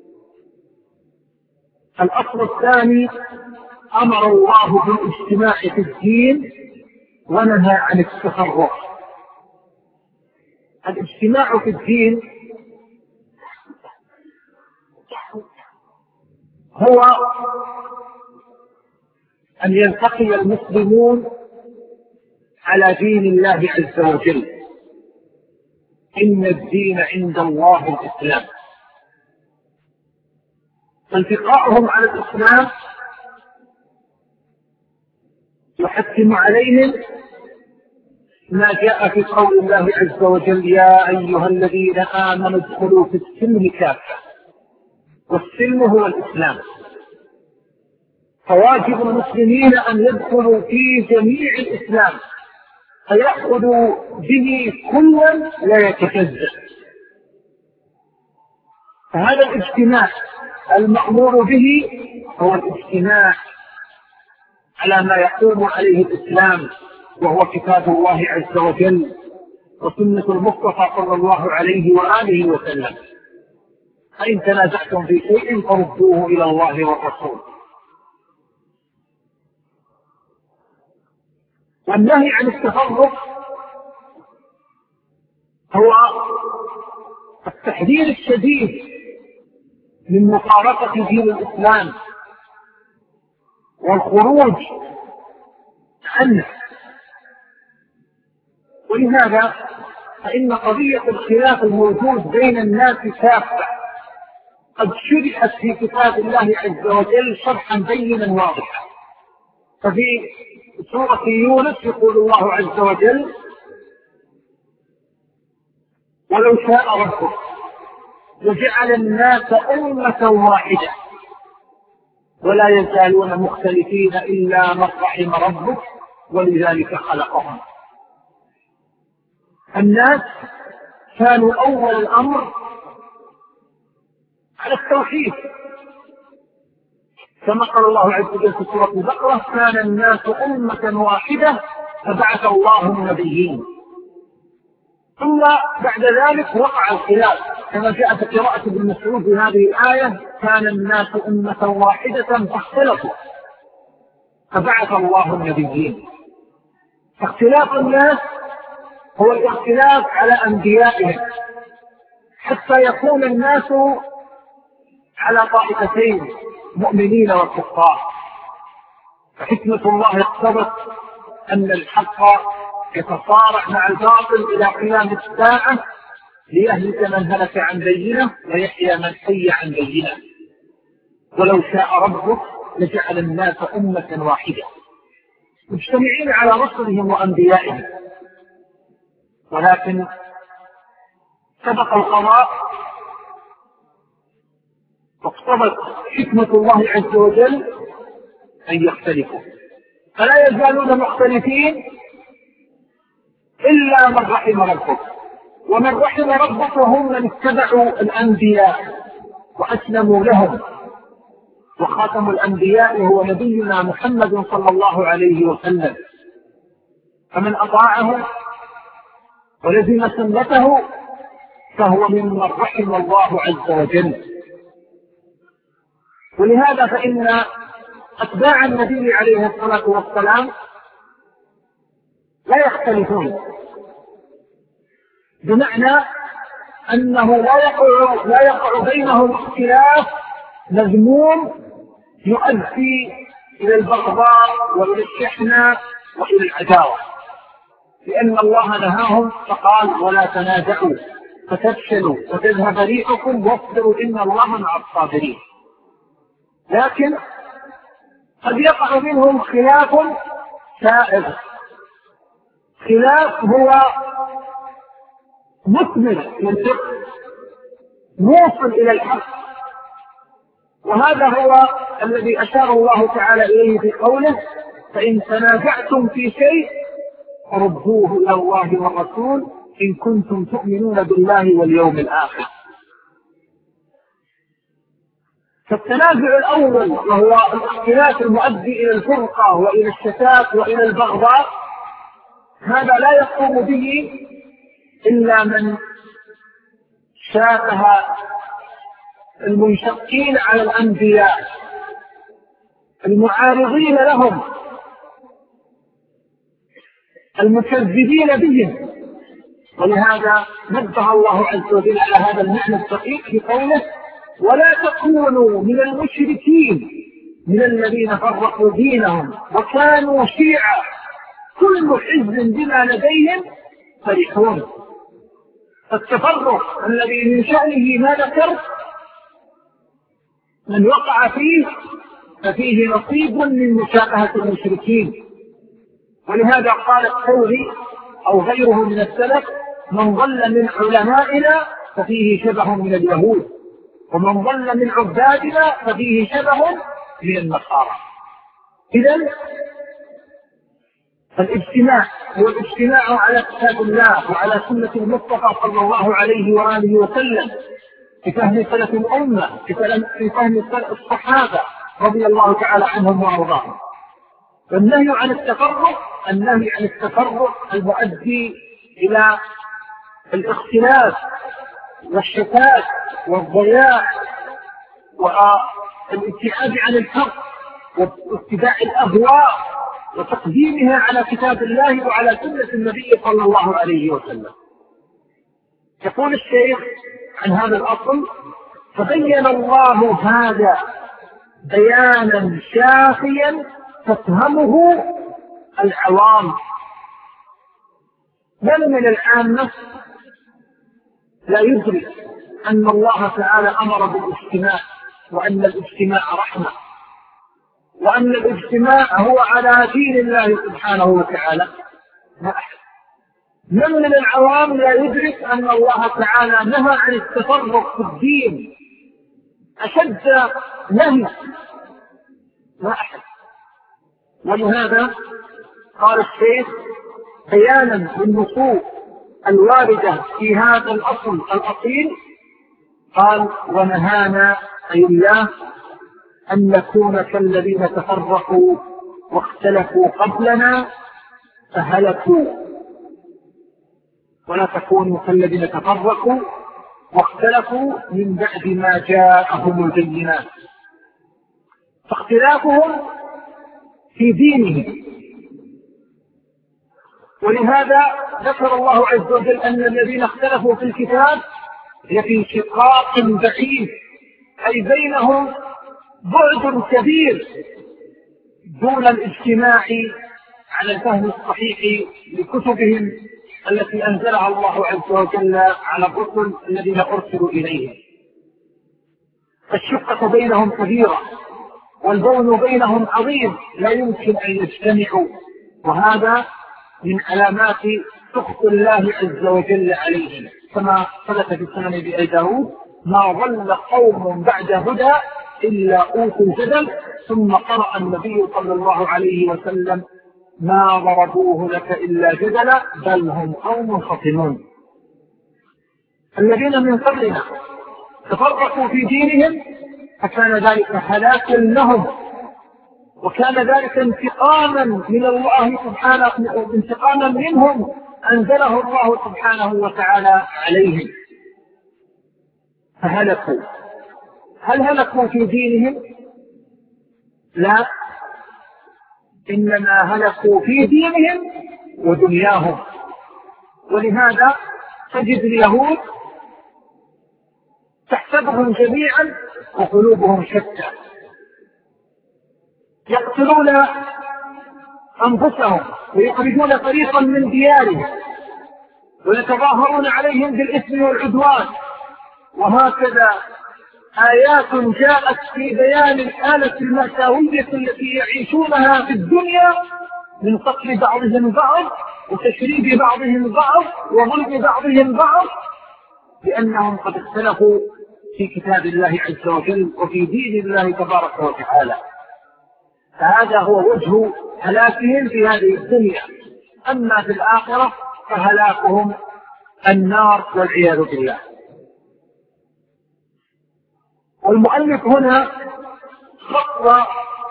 الأصل الثاني أمر الله بالاجتماع في الدين ونهى عن التفرق. الاجتماع في الدين هو أن يلتقي المسلمون على دين الله عز وجل. إن الدين عند الله الإسلام. فالتقاؤهم على الإسلام يحتم عليهم ما جاء في قول الله عز وجل: يا أيها الذين آمنوا ادخلوا في السلم كافة. والسلم هو الإسلام، فواجب المسلمين أن يدخلوا في جميع الإسلام فيأخذوا به كلا لا يتجزأ. فهذا الاجتماع المأمور به هو الاجتماع على ما يقوم عليه الإسلام، وهو كتاب الله عز وجل وسنة المصطفى صلى الله عليه وآله وسلم. فإن تنازعتم في شيء فردوه إلى الله والرسول. والنهي عن التفرق هو التحذير الشديد من مفارقة دين الإسلام والخروج عنه. ولهذا فإن قضية الخلاف الموجود بين الناس كافة قد شرحت في كتاب الله عز وجل شرحا بينا واضحا. ففي سورة يونس يقول الله عز وجل: ولو شاء ربك لجعل الناس أمة واحدة ولا يزالون مختلفين إلا من رحم ربك ولذلك خلقهم. الناس كانوا أول الأمر على التوحيد، كما قال الله عز وجل في سورة البقرة: كان الناس أمة واحدة فبعث الله النبيين. ثم بعد ذلك وقع الخلاف كما جاء في قراءة ابن مسعود في هذه الآية: كان الناس أمة واحدة فاختلفوا فبعث الله النبيين. اختلاف الناس هو الاختلاف على أنبيائهم حتى يكون الناس على طائفتين، مؤمنين وكفار. فحكمة الله اقتضت أن الحق يتصارع مع الباطل إلى قيام الساعة ليهلك من هلك عن بينه ويحيى من حي عن بينه. ولو شاء ربك لجعل الناس أمة واحدة مجتمعين على رسلهم وأنبيائهم، ولكن سبق القضاء واقتضت حكمة الله عز وجل أن يختلفوا، فلا يزالون مختلفين إلا من رحم ربك. ومن رحم ربك هم من اتبعوا الأنبياء وأسلموا لهم، وخاتم الأنبياء هو نبينا محمد صلى الله عليه وسلم. فمن أطاعه ولزم سنته فهو ممن رحم الله عز وجل. ولهذا فإن أتباع النبي عليه الصلاة والسلام لا يختلفون، بمعنى أنه لا يقع, لا يقع بينهم اختلاف مذموم يؤدي إلى البغضاء وإلى الشحنة وإلى العداوة، لأن الله نهاهم فقال: ولا تنازعوا فتفشلوا وتذهب ريحكم واصبروا إن الله مع الصابرين. لكن قد يقع منهم خلاف سائغ، خلاف هو مثمر للفقه موصل إلى الحق، وهذا هو الذي أشار الله تعالى إليه في قوله: فإن تنازعتم في شيء فردوه إلى الله والرسول إن كنتم تؤمنون بالله واليوم الآخر. فالتنازع الأول وهو الاختلاف المؤدي إلى الفرقة وإلى الشتات وإلى البغضاء، هذا لا يقوم به إلا من شابه المنشقين على الأنبياء المعارضين لهم المكذبين بهم. ولهذا نبه الله عز وجل على هذا المعنى الدقيق في قوله: ولا تكونوا من المشركين من الذين فرقوا دينهم وكانوا شيعا كل حزب بما لديهم فرحون. التفرق الذي من شأنه ما ذكرت من وقع فيه ففيه نصيب من مشابهة المشركين. ولهذا قال الثوري أو غيره من السلف: من ضل من علمائنا ففيه شبه من اليهود، ومن ضل من عبادنا ففيه شبه من النصارى. إذن الاجتماع هو الاجتماع على كتاب الله وعلى سنة المصطفى صلى الله عليه وآله وسلم في فهم سلف الأمة، في فهم الصحابة رضي الله تعالى عنهم وأرضاهم. والنهي عن التفرق النهي عن التفرق المؤدي إلى الاختلاف والشتات والضياع والابتعاد عن الحق واتباع الأهواء وتقديمها على كتاب الله وعلى سنة النبي صلى الله عليه وسلم. يقول الشيخ عن هذا الأصل: فبين الله هذا بيانا شافيا تفهمه العوام. من من العامة لا يدرك أن الله تعالى أمر بالاجتماع، وأن الاجتماع رحمة، وأن الاجتماع هو على دين الله سبحانه وتعالى؟ لا أحد. من من العوام لا يدرك أن الله تعالى نهى عن التفرق في الدين أشد نهي؟ لا أحد. ولهذا قال الشيخ بيانا للنصوص الواردة في هذا الأصل الأصيل قال ونهانا أي الله أن نكون كالذين تفرقوا واختلفوا قبلنا فهلكوا، ولا تكونوا كالذين تفرقوا واختلفوا من بعد ما جاءهم البينات. فاختلافهم في دينهم، ولهذا ذكر الله عز وجل أن الذين اختلفوا في الكتاب لفي شقاق بعيد، أي بينهم بعد كبير دون الاجتماع على الفهم الصحيح لكتبهم التي أنزلها الله عز وجل على الرسل الذين أرسلوا إليهم. الشقة بينهم كبيرة والبون بينهم عظيم، لا يمكن أن يجتمعوا، وهذا من علامات سخط الله عز وجل عليهم، كما ثبت في سنن أبي داود ما ضل قوم بعد هدى إلا أوتوا الجدل، ثم قرأ النبي صلى الله عليه وسلم ما ضربوه لك إلا جدلا بل هم قوم خصمون. الذين من قبلنا تفرقوا في دينهم فكان ذلك هلاكا لهم، وكان ذلك انتقاما من الله سبحانه، انتقاما منهم أنزله الله سبحانه وتعالى عليهم فهلكوا. هل هلكوا في دينهم؟ لا، إنما هلكوا في دينهم ودنياهم. ولهذا تجد اليهود تحسبهم جميعا وقلوبهم شتى، يقتلون أنفسهم ويخرجون فريقا من ديارهم ويتظاهرون عليهم بالإثم والعدوان. وهكذا آيات جاءت في بيان الحالة المأساوية التي يعيشونها في الدنيا من قتل بعضهم بعض وتشريد بعضهم بعض وظلم بعضهم بعض، لأنهم قد اختلفوا في كتاب الله عز وجل وفي دين الله تبارك وتعالى. فهذا هو وجه هلاكهم في هذه الدنيا. أما في الآخرة فهلاكهم النار والعياذ بالله. والمؤلف هنا خط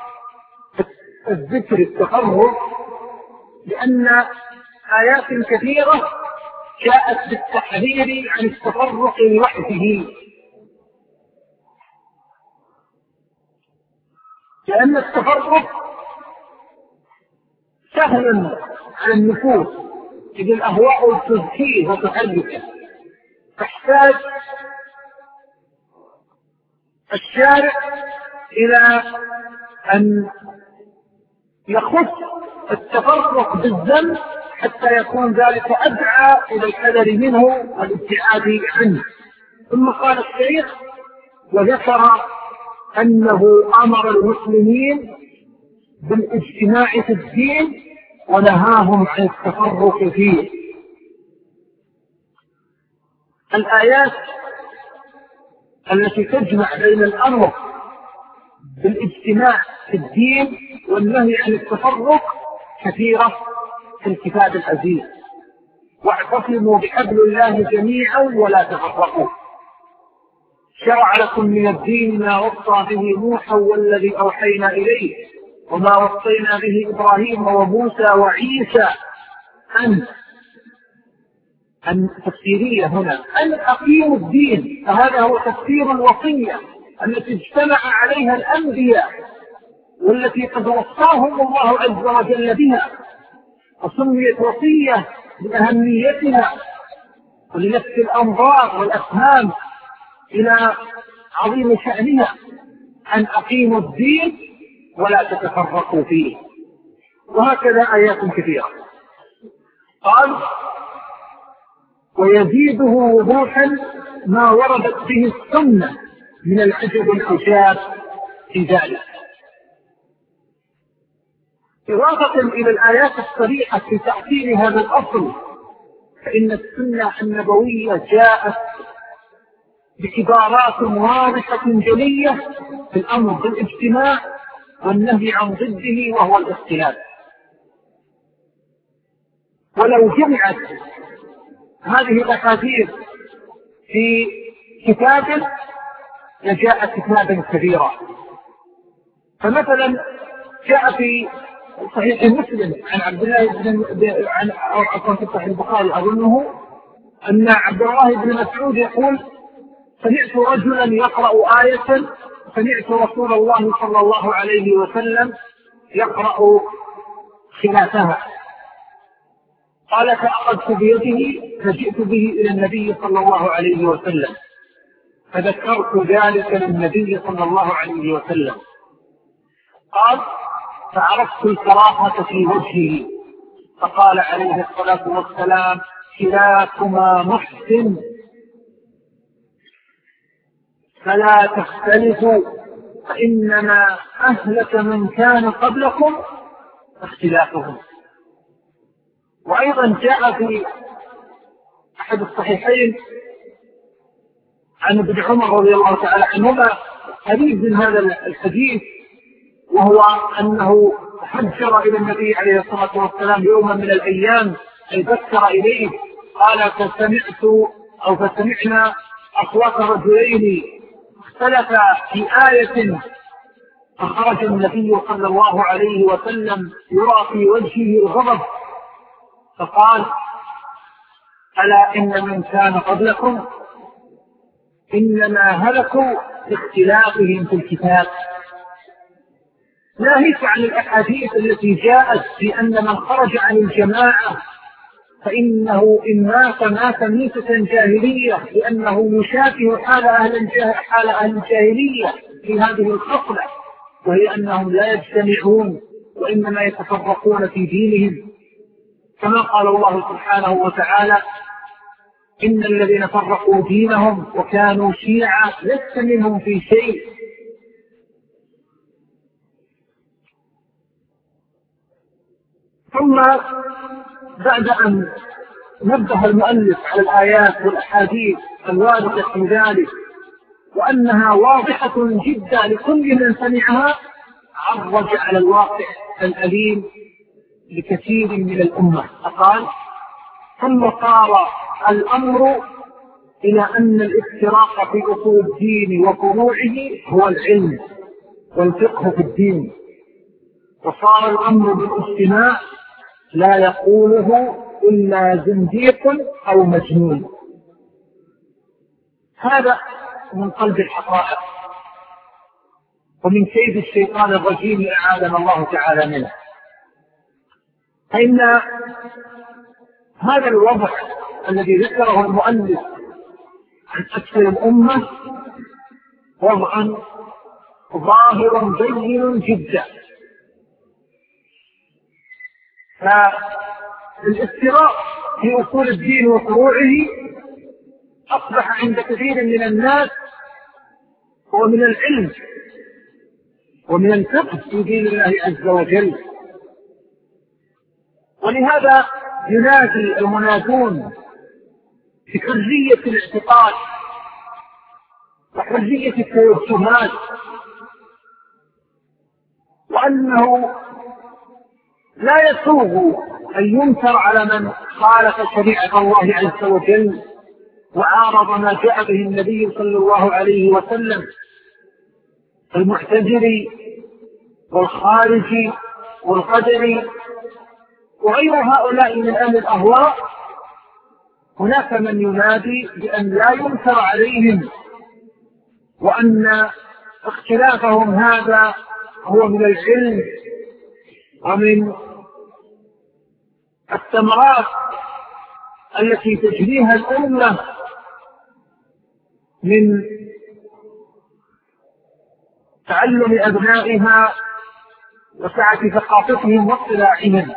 الذكر التفرق لأن آيات كثيرة جاءت بالتحذير عن التفرق لوحده، لأن التفرق سهل على النفوس إذ الأهواء تزكيه وتحركه، تحتاج الشارع إلى أن يخص التفرق بالذنب حتى يكون ذلك أدعى إلى الحذر منه والابتعاد عنه. ثم قال الشيخ وذكر أنه أمر المسلمين بالاجتماع في الدين ونهاهم عن التفرق فيه. الآيات التي تجمع بين الأمر بالاجتماع في الدين والنهي عن التفرق كثيرة في الكتاب العزيز. واعتصموا بحبل الله جميعا ولا تفرقوا. شرع لكم من الدين ما وصى به نوحا والذي أوحينا إليه وما وصينا به إبراهيم وموسى وعيسى أن أن تفسيرية هنا أن أقيموا الدين، فهذا هو تفسير الوصية التي اجتمع عليها الأنبياء والتي قد وصاهم الله عز وجل بها، وسميت وصية لأهميتها ولنفس الأنظار والأفهام إلى عظيم شأنها أن أقيموا الدين ولا تتفرقوا فيه. وهكذا آيات كثيرة. قال ويزيده وضوحا ما وردت به السنة من العجب الحجاب في ذلك. إضافة إلى الآيات الصريحة في تأثير هذا الأصل، فإن السنة النبوية جاءت بعبارات واضحة جلية في الأمر بالاجتماع والنهي عن ضده وهو الاختلاف. ولو جمعت هذه الأحاديث في كتابه جاءت كتابا كبيرا. فمثلا جاء في صحيح مسلم عن عبد الله بن عن أو في صحيح البخاري أظنه أن عبد الله بن مسعود يقول: سمعت رجلا يقرأ آية سمعت رسول الله صلى الله عليه وسلم يقرأ خلافها، قال: فأخذت بيده فجئت به إلى النبي صلى الله عليه وسلم فذكرت ذلك للنبي صلى الله عليه وسلم. قال: فعرفت الكراهة في وجهه فقال عليه الصلاة والسلام: كلاكما محسن فلا تختلفوا فإنما أهلك من كان قبلكم اختلافهم. وأيضا جاء في أحد الصحيحين عن ابن عمر رضي الله تعالى عنهما حديث من هذا الحديث، وهو أنه حجر إلى النبي عليه الصلاة والسلام يوما من الأيام أي بكر إليه، قال: فسمعت أو فسمعنا أصوات رجلين اختلفا في آية فخرج النبي صلى الله عليه وسلم يرى في وجهه الغضب فقال: ألا إن من كان قبلكم إنما هلكوا باختلافهم في الكتاب. ناهيك عن الأحاديث التي جاءت بأن من خرج عن الجماعة فإنه إن مات مات ميتة جاهلية، لأنه يشابه حال أهل حال أهل الجاهلية في هذه الخصلة، وهي أنهم لا يجتمعون وإنما يتفرقون في دينهم، كما قال الله سبحانه وتعالى: إن الذين فرقوا دينهم وكانوا شيعا لست منهم في شيء. ثم بعد أن نبه المؤلف على الآيات والأحاديث الواردة في ذلك وأنها واضحة جدا لكل من سمعها، عرج على الواقع الأليم لكثير من الأمة فقال: ثم صار الأمر إلى أن الافتراق في أصول الدين وفروعه هو العلم والفقه في الدين، وصار الأمر بالاجتماع لا يقوله إلا زنديق أو مجنون. هذا من قلب الحقائق ومن كيد الشيطان الرجيم أعاذنا الله تعالى منه. فإن هذا الوضع الذي ذكره المؤلف عن أكثر الأمة وضعا ظاهر بين جدا. فالافتراء في أصول الدين وفروعه أصبح عند كثير من الناس هو من العلم ومن الفقه في دين الله عز وجل. ولهذا ينادي المنادون بحرية الاعتقاد وحرية التوجهات، وأنه لا يسوغ أن ينكر على من خالف شريعة الله عز وجل وعارض ما جاء به النبي صلى الله عليه وسلم، المعتزلي والخارجي والقدري وغير هؤلاء من أهل الأهواء. هناك من ينادي بأن لا ينكر عليهم وأن اختلافهم هذا هو من العلم ومن الثمرات التي تجريها الأمة من تعلم أبنائها وسعة ثقافتهم واطلاعهم.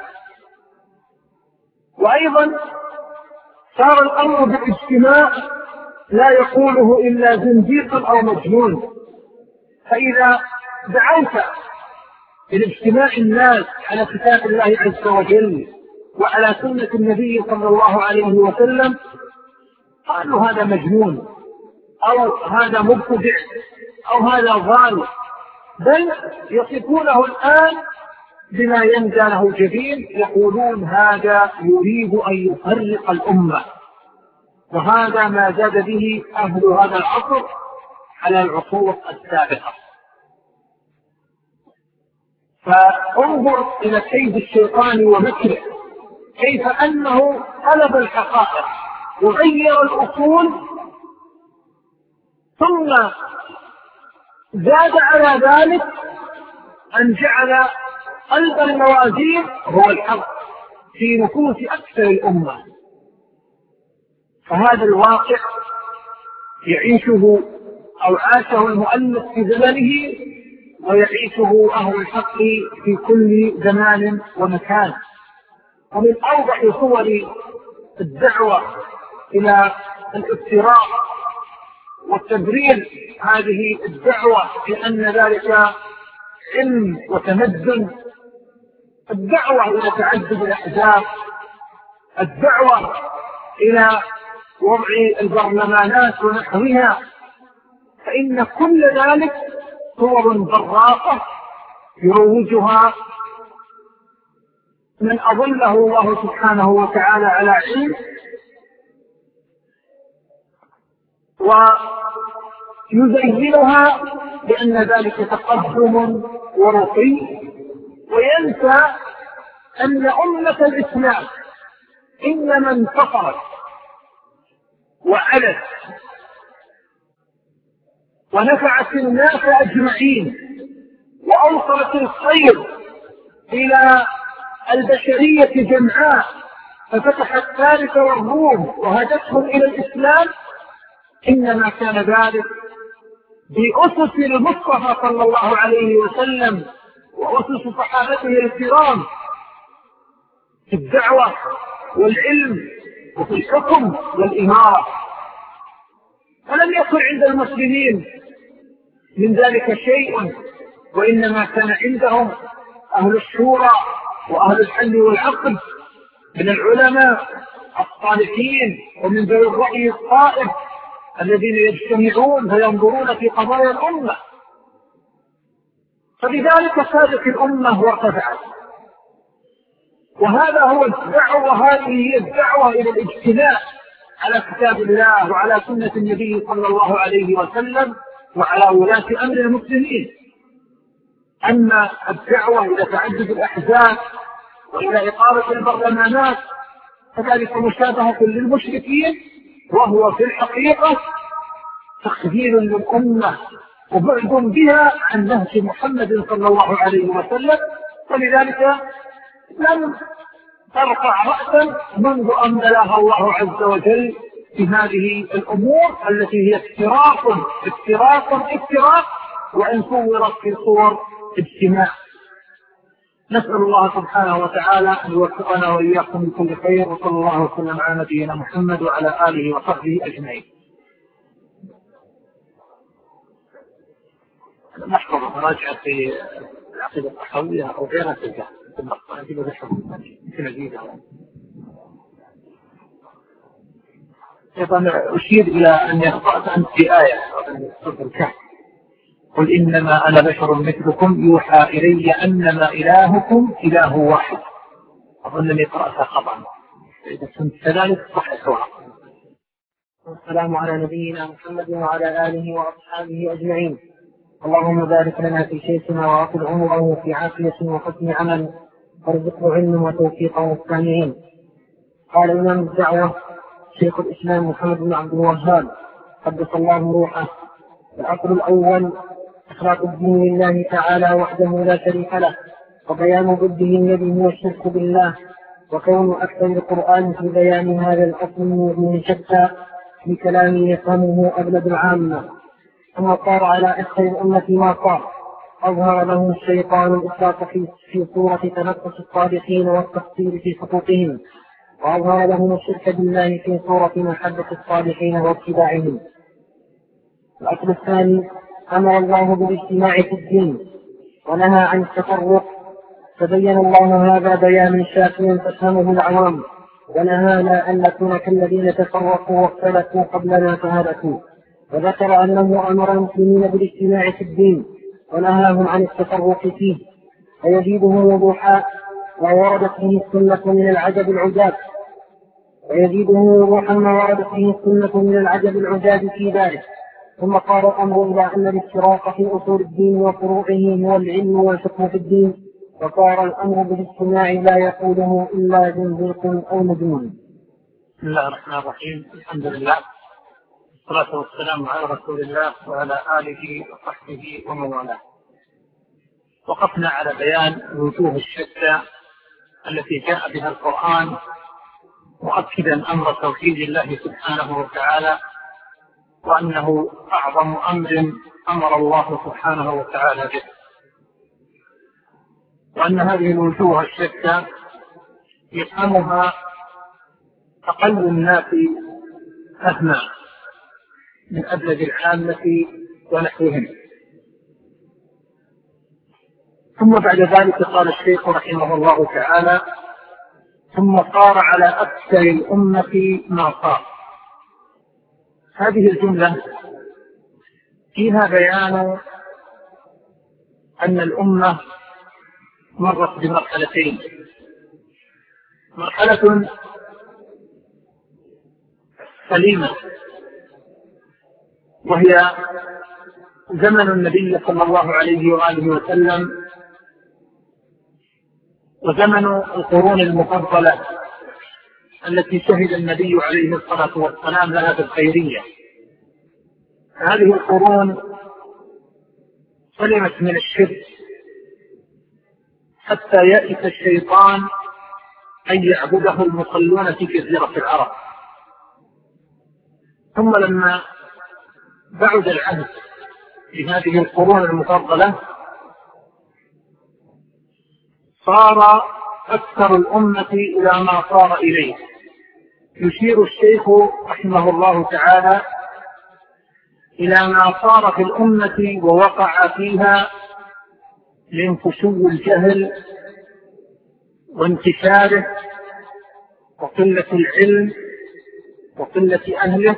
وأيضا صار الأمر بالاجتماع لا يقوله إلا زنديق أو مجنون. فإذا دعوت إلى اجتماع الناس على كتاب الله عز وجل وعلى سنة النبي صلى الله عليه وسلم قالوا هذا مجنون أو هذا مبتدع أو هذا ضال، بل يصفونه الآن بما ينزى له جبين، يقولون هذا يريد أن يفرق الأمة وهذا ما زاد به أهل هذا العصر على العصور السابقة. فانظر إلى كيد الشيطان ومكره، كيف أنه قلب الحقائق وغير الأصول، ثم زاد على ذلك أن جعل قلب الموازين هو الحق في نفوس أكثر الأمة. فهذا الواقع يعيشه أو عاشه المؤلف في زمنه ويعيشه أهل الحق في كل زمان ومكان. ومن أوضح صور الدعوة إلى الافتراء وتبرير هذه الدعوة بأن ذلك علم وتمدن، الدعوة إلى تعدد الأحزاب، الدعوة إلى وضع البرلمانات ونحوها، فإن كل ذلك صور براقة يروجها من أضله الله سبحانه وتعالى على علم، ويزينها بأن ذلك تقدم ورقي، وينسى أن أمة الإسلام إنما انتصرت وعلت ونفعت الناس أجمعين وأوصلت الخير إلى البشرية جمعاء، ففتحت فارس والروم وهدتهم إلى الإسلام، إنما كان ذلك بأسس المصطفى صلى الله عليه وسلم وأسس صحابته الكرام في الدعوة والعلم وفي الحكم والإمارة. فلم يكن عند المسلمين من ذلك شيء، وإنما كان عندهم أهل الشورى وأهل الحل والعقل من العلماء الصالحين ومن ذوي الرأي الصائب الذين يجتمعون فينظرون في قضايا الأمة. فبذلك سادت الأمة وارتفعت. وهذا هو الدعوة، وهذه هي الدعوة إلى الاجتماع على كتاب الله وعلى سنة النبي صلى الله عليه وسلم وعلى ولاة أمر المسلمين. أما الدعوة إلى تعدد الأحزاب وإلى إقامة البرلمانات فذلك مشابهة للمشركين، وهو في الحقيقة تخذيل للأمة وبعد بها عن نهج محمد صلى الله عليه وسلم. ولذلك لم ترفع رأسا منذ أن بلاها الله عز وجل في هذه الأمور التي هي افتراق افتراق افتراق وإن صورت في صور اجتماع. نسأل الله سبحانه وتعالى أن يوفقنا وإياكم بكل خير، وصلى الله وسلم على نبينا محمد وعلى آله وصحبه أجمعين. نحفظ مراجعة في العقيدة الصحوية أو غيرها في الجهة في مزيد. أيضا أشير إلى أن يخطأت أنت في آية سورة الكهف: قل إنما أنا بشر مثلكم يوحى إلي أنما إلهكم إله واحد. أظنني قرأتها خطأ، إذا كنت كذلك صح سواء. والسلام على نبينا محمد وعلى آله وأصحابه أجمعين. اللهم بارك لنا في شيخنا وأطل عمره وفي عافية وحسن عمل، وارزقه علم وتوفيق والسامعين. قال إمام الدعوة شيخ الإسلام محمد بن عبد الوهاب قدس الله روحه: الأصل الأول إخلاص الدين لله تعالى وحده لا شريك له، وبيان ضده الذي هو الشرك بالله، وكون أكثر القرآن في بيان هذا الأصل من شتى في كلام يفهمه أغلب العامة. ثم صار على أكثر الأمة ما صار، أظهر له الشيطان الإفراط في صورة تنقص الصالحين والتقصير في حقوقهم، وأظهر لهم الشرك بالله في صورة محبة الصالحين واتباعهم. الأصل الثاني: أمر الله بالاجتماع في الدين ونهى عن التفرق، فبين الله هذا بيانا شافيا تفهمه العوام، ونهانا أن نكون كالذين تفرقوا واختلفوا قبلنا فهلكوا. وذكر أنه أمر المسلمين بالاجتماع في الدين ونهاهم عن التفرق فيه، ويزيده وضوحا ووردت به السنة من العجب العجاب. ويزيده روحا ما وردت به السنة من العجب العجاب في ذلك. ثم قال الأمر إلى أن الاشتراك في أصول الدين وفروعه هو العلم والفقه في الدين، وصار الأمر بالاجتماع لا يقوله إلا زنديق أو مجنون. بسم الله الرحمن الرحيم. الحمد لله والصلاة والسلام على رسول الله وعلى آله وصحبه ومن والاه. وقفنا على بيان الوجوه الشتى التي جاء بها القرآن مؤكدا أمر توحيد الله سبحانه وتعالى، وأنه أعظم أمر أمر الله سبحانه وتعالى به، وأن هذه الوجوه الشتى يفهمها أقل الناس فهما من أبلغ العامة ونحوهم. ثم بعد ذلك قال الشيخ رحمه الله تعالى: ثم صار على أكثر الأمة ما صار. هذه الجملة فيها بيان أن الأمة مرت بمرحلتين: مرحلة سليمة وهي زمن النبي صلى الله عليه وآله وسلم، وزمن القرون المفضلة التي شهد النبي عليه الصلاة والسلام لها بالخيرية. هذه القرون سلمت من الشرك حتى يأتي الشيطان أن يعبده المصلون في جزيرة العرب. ثم لما بعد العهد في هذه القرون المفضلة صار أكثر الأمة إلى ما صار إليه. يشير الشيخ رحمه الله تعالى إلى ما صار في الأمة ووقع فيها من فشو الجهل وانتشاره وقلة العلم وقلة أهله،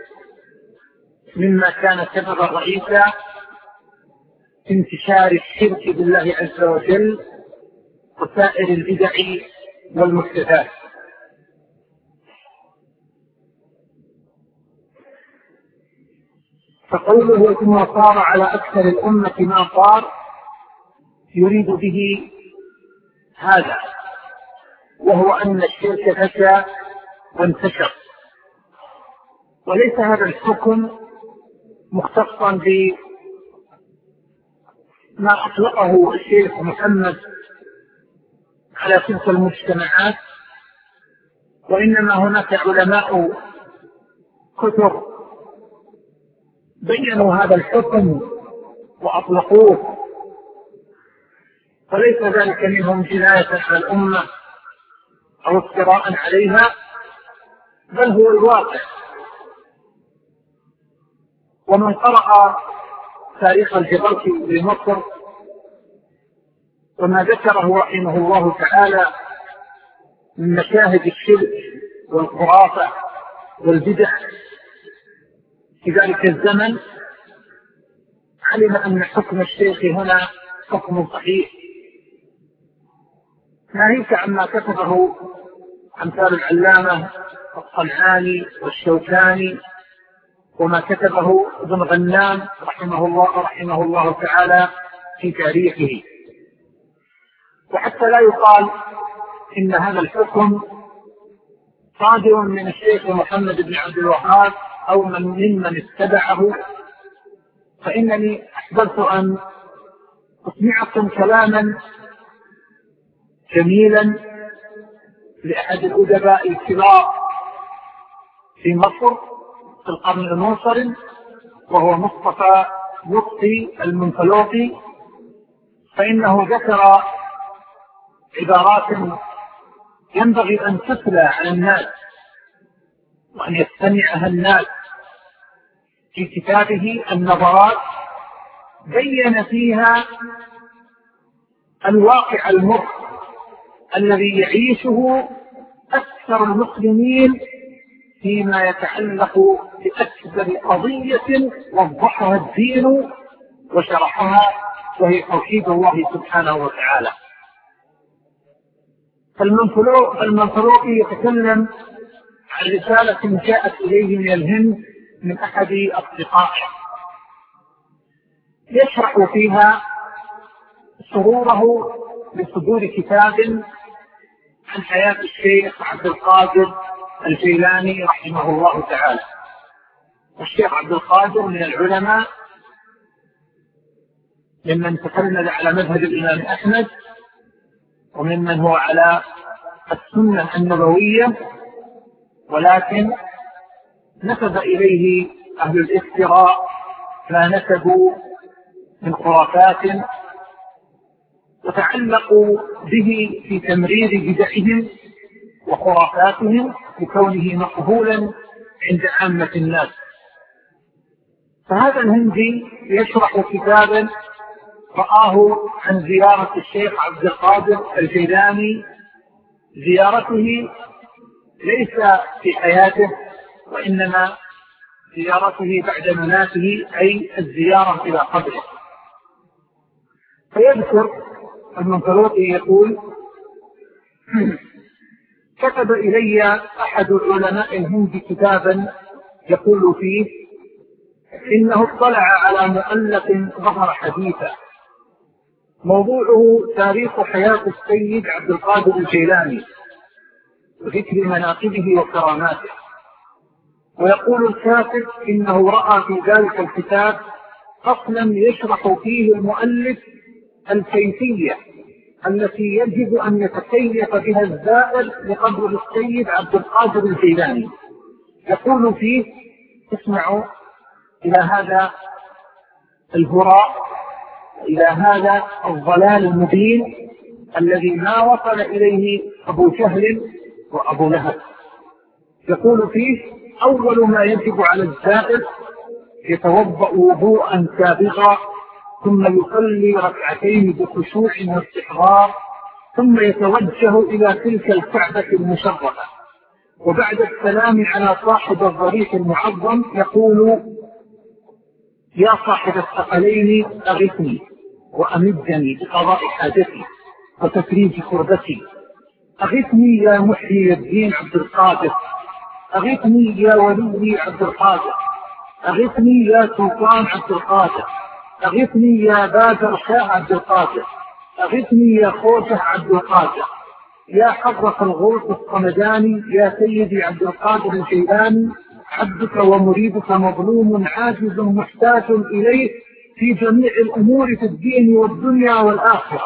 مما كان سببا رئيسا في انتشار الشرك بالله عز وجل وسائر البدع والمحدثات. فقوله ثم صار على أكثر الأمة ما صار يريد به هذا، وهو أن الشرك فشى وانتشر. وليس هذا الحكم مختصا بما أطلقه الشيخ محمد على تلك المجتمعات، وإنما هناك علماء كتب بيّنوا هذا الحكم وأطلقوه، فليس ذلك منهم جناية على الأمة أو افتراء عليها، بل هو الواقع. ومن قرأ تاريخ الجبرتي بمصر وما ذكره رحمه الله تعالى من مشاهد الشرك والخرافة والبدع في ذلك الزمن، علم أن حكم الشيخ هنا حكم صحيح، ناهيك عما كتبه أمثال العلامة الصنعاني والشوكاني وما كتبه ابن غنام رحمه الله رحمه الله تعالى في تاريخه. وحتى لا يقال إن هذا الحكم صادر من الشيخ محمد بن عبد الوهاب أو من ممن اتبعه، فإنني أحببت أن أسمعكم كلاما جميلا لأحد الأدباء الكبار في مصر في القرن المنصرم، وهو مصطفى لطفي المنفلوطي، فإنه ذكر عبارات ينبغي أن تتلى على الناس وأن يستمعها الناس في كتابه النظرات، بين فيها الواقع المر الذي يعيشه أكثر المسلمين فيما يتعلق بأكبر قضية وضحها الدين وشرحها، وهي توحيد الله سبحانه وتعالى. فالمنفلوطي يتكلم عن رسالة جاءت إليه من الهند من أحد أصدقائه يشرح فيها سروره بصدور كتاب عن حياة الشيخ عبد القادر الجيلاني رحمه الله تعالى. الشيخ عبد القادر من العلماء ممن تسند على مذهب الإمام أحمد، وممن هو على السنة النبوية، ولكن نسب إليه أهل الافتراء ما نسبوا من خرافات، وتعلقوا به في تمرير بدعهم وخرافاتهم بكونه مقبولا عند عامة الناس. فهذا الهندي يشرح كتابا رآه عن زيارة الشيخ عبد القادر الجيلاني، زيارته ليس في حياته وإنما زيارته بعد مماته، أي الزيارة إلى قبره. فيذكر المنطلوطي يقول: كتب إلي أحد علماء الهند كتابا يقول فيه إنه اطلع على مؤلف ظهر حديثا موضوعه تاريخ حياة السيد عبد القادر الجيلاني وذكر مناقبه وكراماته، ويقول الكاتب إنه رأى في ذلك الكتاب فصلا يشرح فيه المؤلف الكيفية التي يجب أن يتكيف بها الزائر لقبر السيد عبد القادر الجيلاني. يقول فيه: اسمعوا إلى هذا الهراء، إلى هذا الضلال المبين الذي ما وصل إليه أبو جهل وأبو لهب. يقول فيه: أول ما يجب على الزائر يتوضأ وضوءا سابغا، ثم يصلي ركعتين بخشوع واستحضار، ثم يتوجه إلى تلك الكعبة المشرفة، وبعد السلام على صاحب الضريح المعظم يقول: يا صاحب الثقلين أغثني وأمدني بقضاء حاجتي وتفريج كربتي، أغثني يا محيي الدين عبد القادر، أغثني يا ولي عبد القادر، أغثني يا سلطان عبد القادر، أغثني يا بادر شاه عبد القادر، أغثني يا خوشه عبد القادر، يا حضرة الغوث الصمداني، يا سيدي عبد القادر الجيلاني، عبدك ومريدك مظلوم عاجز محتاج إليه في جميع الأمور في الدين والدنيا والآخرة.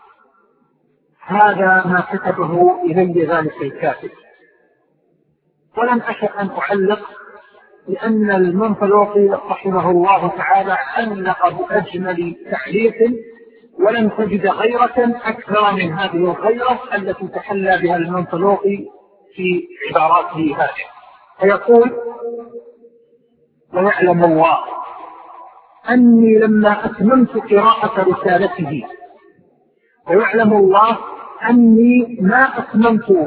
هذا ما كتبه إلي ذلك الكاتب، ولم أشأ أن أعلق، لأن المنطلوطي رحمه الله تعالى علق بأجمل تعليق، ولن تجد غيرة أكثر من هذه الغيرة التي تحلى بها المنطلوطي في عباراته هذه. فيقول: ويعلم الله أني لما أتممت قراءة رسالته، ويعلم الله أني ما أتممت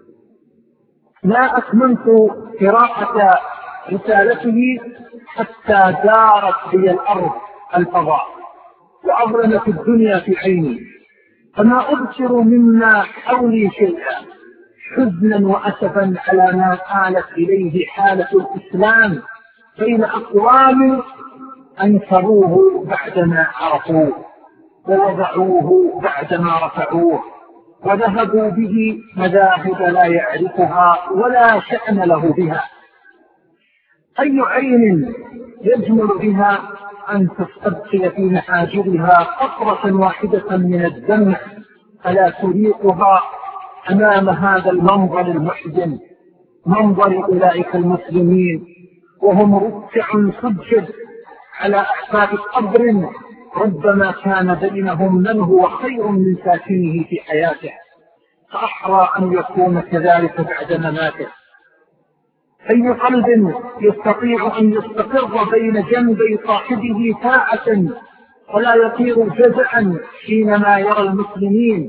ما أتممت قراءة رسالته حتى دارت بي الأرض الفضاء وأظلمت الدنيا في عيني، فما أبصر مما حولي شيئا حزنا وأسفا على ما آلت إليه حالة الإسلام بين أقوام أنكروه بعدما عرفوه، ووضعوه بعدما رفعوه، وذهبوا به مذاهب لا يعرفها ولا شأن له بها. أي عين يجمل بها أن تستبقي في محاجرها قطرة واحدة من الدمع فلا تريقها أمام هذا المنظر المحزن، منظر أولئك المسلمين وهم ركع سجد على أحفاد قبر ربما كان بينهم من هو خير من ساكنه في حياته، فأحرى أن يكون كذلك بعد مماته. أي قلب يستطيع أن يستقر بين جنبي صاحبه ساعة ولا يطير جزعا حينما يرى المسلمين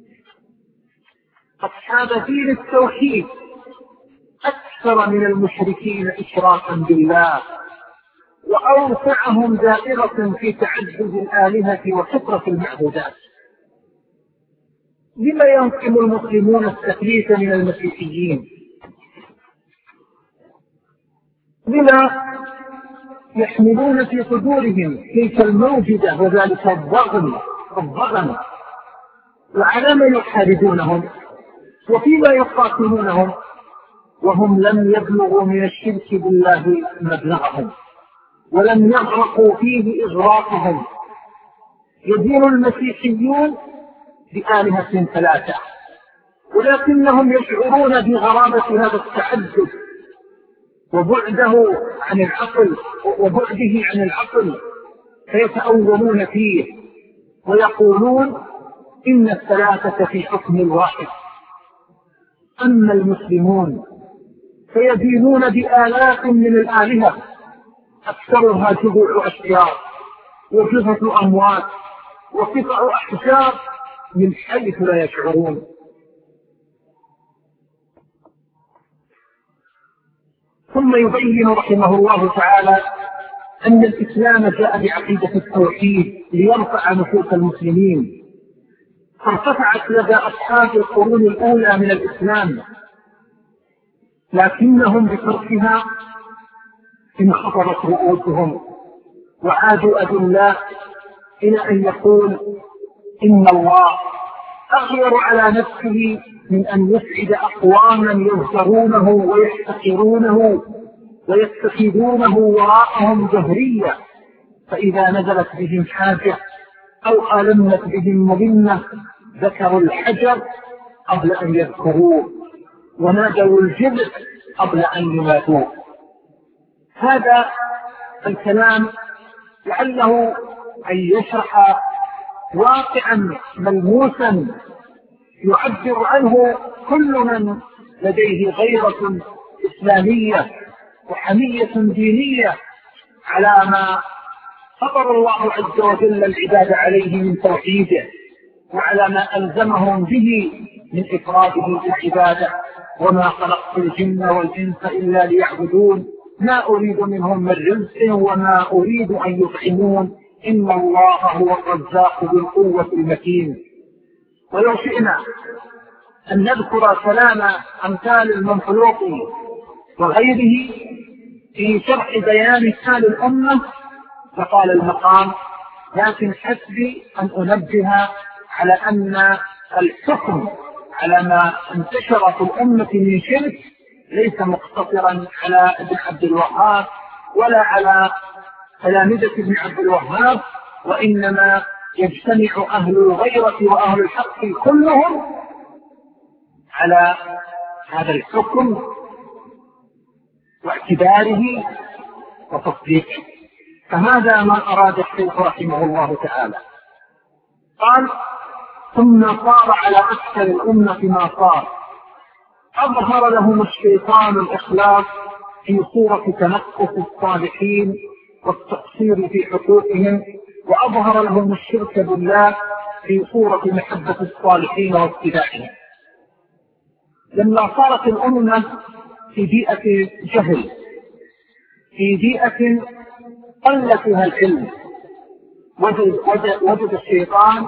أصحاب دين التوحيد أكثر من المشركين إشراكا بالله، وأوسعهم دائرة في تعدد الآلهة وكثرة المعبودات؟ لما ينقم المسلمون التكليف من المسيحيين؟ لما يحملون في صدورهم تلك الموجدة وذلك الضغم الضغم وعلى ما يحاربونهم وفيما يقاتلونهم وهم لم يبلغوا من الشرك بالله مبلغهم ولم يغرقوا فيه إغراقهم. يدين المسيحيون بآلهة ثلاثة ولكنهم يشعرون بغرابة هذا التعدد وبعده عن العقل وبعده عن العقل فيتأولون فيه ويقولون إن الثلاثة في حكم الواحد. أما المسلمون فيدينون بآلاف من الآلهة أكثرها جذوع أشجار وجثث أموات وقطع أحجار من حيث لا يشعرون. ثم يبين رحمه الله تعالى أن الإسلام جاء بعقيدة التوحيد ليرفع نفوس المسلمين، فارتفعت لدى أصحاب القرون الأولى من الإسلام، لكنهم بتركها انخفضت رؤوسهم وعادوا أذلاء إلى أن يقول إن الله أغير على نفسه من أن يسعد أقواما يذكرونه ويحتقرونه ويتخذونه وراءهم جهرية، فإذا نزلت بهم حاجة أو ألمت بهم مظنة ذكروا الحجر قبل أن يذكروه ونادوا الجبل قبل أن يماتوه. هذا الكلام لعله أن يشرح واقعا ملموسا يعبر عنه كل من لديه غيرة إسلامية وحمية دينية على ما فطر الله عز وجل العباد عليه من توحيده وعلى ما ألزمهم به من إفراده بالعبادة. وما خلقت الجن والإنس إلا ليعبدون ما أريد منهم من رزق وما أريد أن يطعمون إن الله هو الرزاق ذو القوة المتين. ولو شئنا أن نذكر كلام أمثال المنفلوطي وغيره في شرح بيان حال الأمة فقال المقام، لكن حسبي أن أنبه على أن الحكم على ما انتشر في الأمة من شرك ليس مقتصرا على ابن عبد الوهاب ولا على تلامذة ابن عبد الوهاب، وإنما يجتمع أهل الغيرة وأهل الحق كلهم على هذا الحكم واعتباره وتصديقه. فهذا ما أراد الشيخ رحمه الله تعالى. قال ثم صار على أكثر الأمة ما صار، أظهر لهم الشيطان الإخلاص في صورة تنقص الصالحين والتقصير في حقوقهم، وأظهر لهم الشرك بالله في صورة محبة الصالحين واتباعهم. لما صارت الأمة في بيئة جهل، في بيئة قل فيها العلم، وجد, وجد, وجد الشيطان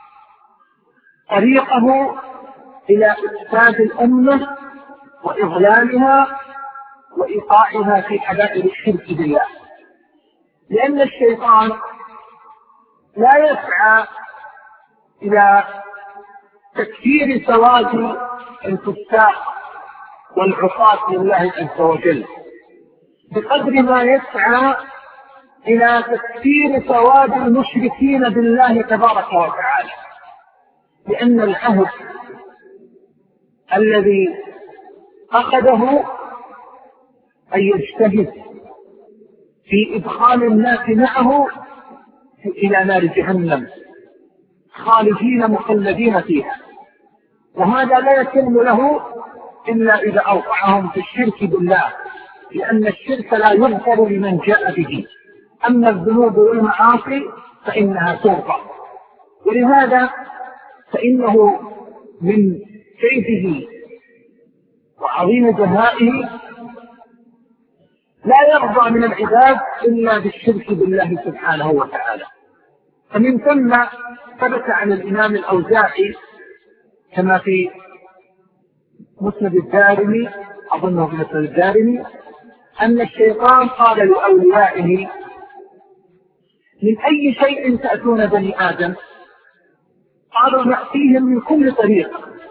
طريقه إلى إفساد الأمة وإضلالها وإيقاعها في حبائل الشرك بالله. لأن الشيطان لا يسعى إلى تكثير سواد الفساق والعصاة لله عز وجل بقدر ما يسعى إلى تكثير سواد المشركين بالله تبارك وتعالى. لأن العهد الذي أخذه أن يجتهد في إدخال الناس معه إلى نار جهنم خالدين مخلدين فيها، وهذا لا يتم له إلا إذا أوقعهم في الشرك بالله، لأن الشرك لا يغفر لمن جاء به، أما الذنوب والمعاصي فإنها تغفر. ولهذا فإنه من كيده وعظيم جهائه لا يرضى من العباد إلا بالشرك بالله سبحانه وتعالى. فمن ثم ثبت عن الإمام الأوزاعي كما في مسند الدارمي، أظنه في مسند الدارمي، أن الشيطان قال لأوليائه: من أي شيء تأتون بني آدم؟ قالوا: نأتيهم من كل طريق.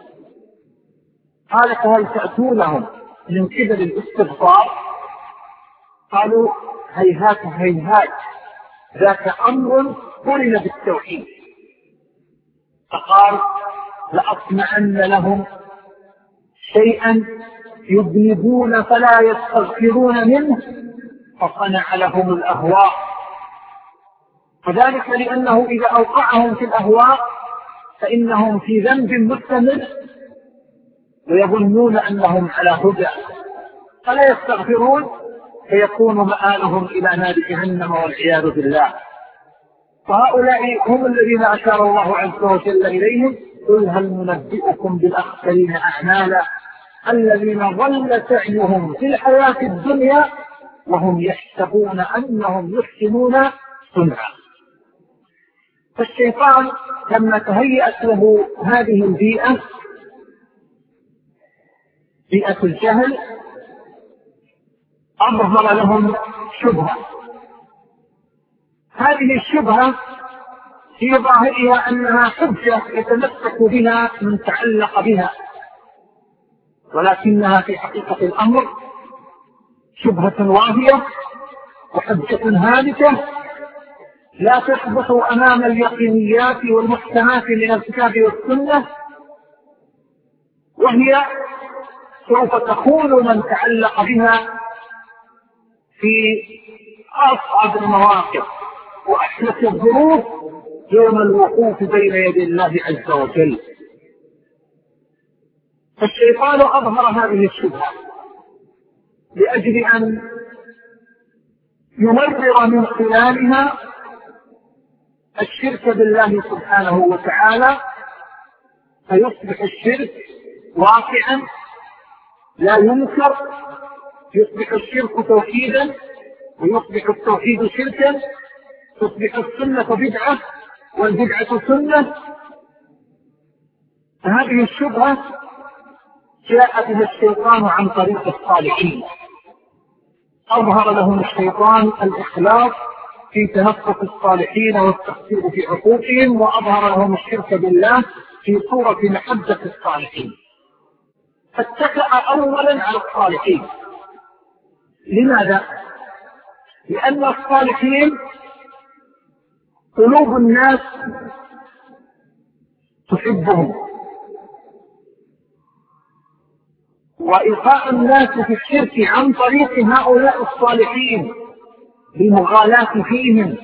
قال: فهل تأتونهم من قبل الاستبصار؟ قالوا: هيهات هيهات، ذاك أمر قرن بالتوحيد. فقال: لأصنعن لهم شيئا يذنبون فلا يستغفرون منه، فصنع لهم الأهواء. وذلك لأنه إذا أوقعهم في الأهواء فإنهم في ذنب مستمر ويظنون أنهم على هدى، فلا يستغفرون، فيكون مآلهم إلى نار جهنم والعياذ بالله. وهؤلاء هم الذين أشار الله عز وجل إليهم: قل هل ننبئكم بالأخسرين أعمالا الذين ضل سعيهم في الحياة الدنيا وهم يحسبون أنهم يحسنون صنعا. فالشيطان لما تهيأت له هذه البيئة، بيئة الجهل، أظهر لهم شبهة. هذه الشبهة في ظاهرها أنها حجة يتمسك بها من تعلق بها، ولكنها في حقيقة الأمر شبهة واهية وحجة هالكة لا تثبت أمام اليقينيات والمحكمات من الكتاب والسنة، وهي سوف تخون من تعلق بها في أصعب المواقف وأحدث الظروف يوم الوقوف بين يدي الله عز وجل. فالشيطان أظهر هذه الشبهة لأجل أن يمرر من خلالها الشرك بالله سبحانه وتعالى، فيصبح الشرك واقعا لا ينكر، يصبح الشرك توحيدا ويصبح التوحيد شركا، تصبح السنة بدعة والبدعة سنة. فهذه الشبهة جاء بها الشيطان عن طريق الصالحين. أظهر لهم الشيطان الإخلاص في تنفس الصالحين والتقصير في حقوقهم، وأظهر لهم الشرك بالله في صورة محبة الصالحين. فاتكأ أولا على الصالحين. لماذا؟ لأن الصالحين قلوب الناس تحبهم، وإلقاء الناس في الشرك عن طريق هؤلاء الصالحين بالمغالاة فيهم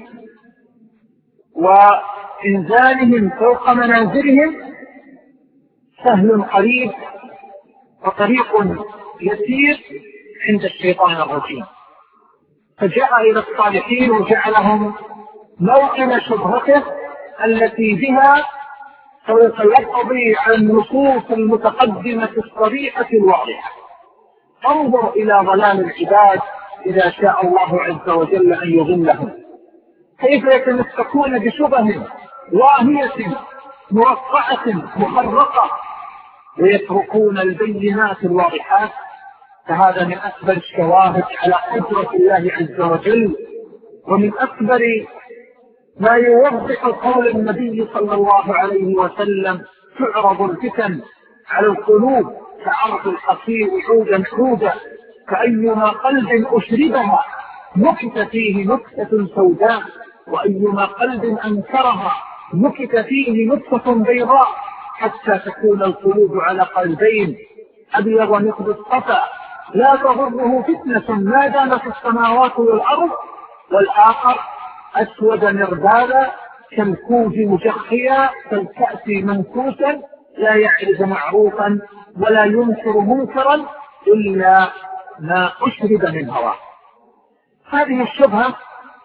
وإنزالهم فوق منازلهم سهل قريب وطريق يسير عند الشيطان الرجيم. فجاء إلى الصالحين وجعلهم موطن شبهته التي بها سوف يقضي عن النصوص المتقدمة الصريحة الواضحة. انظر إلى ضلال العباد إذا شاء الله عز وجل أن يضلهم، كيف يتمسكون بشبه واهية مرقعة محرقة ويتركون البينات الواضحات. فهذا من أكبر الشواهد على قدرة الله عز وجل، ومن أكبر ما يوضح قول النبي صلى الله عليه وسلم: تعرض الفتن على القلوب كعرض الحصير عودا عودا، فأيما قلب أشربها نكت فيه نكتة سوداء، وأيما قلب أنكرها نكت فيه نكتة بيضاء، حتى تكون القلوب على قلبين: أبيض مثل الصفا لا تضره فتنة ما دامت السماوات والأرض، والآخر أسود مربادا كالكوز مجخيا كالكأس منكوسا لا يعرف معروفا ولا ينكر منكرا إلا ما أشرب من هواه. هذه الشبهة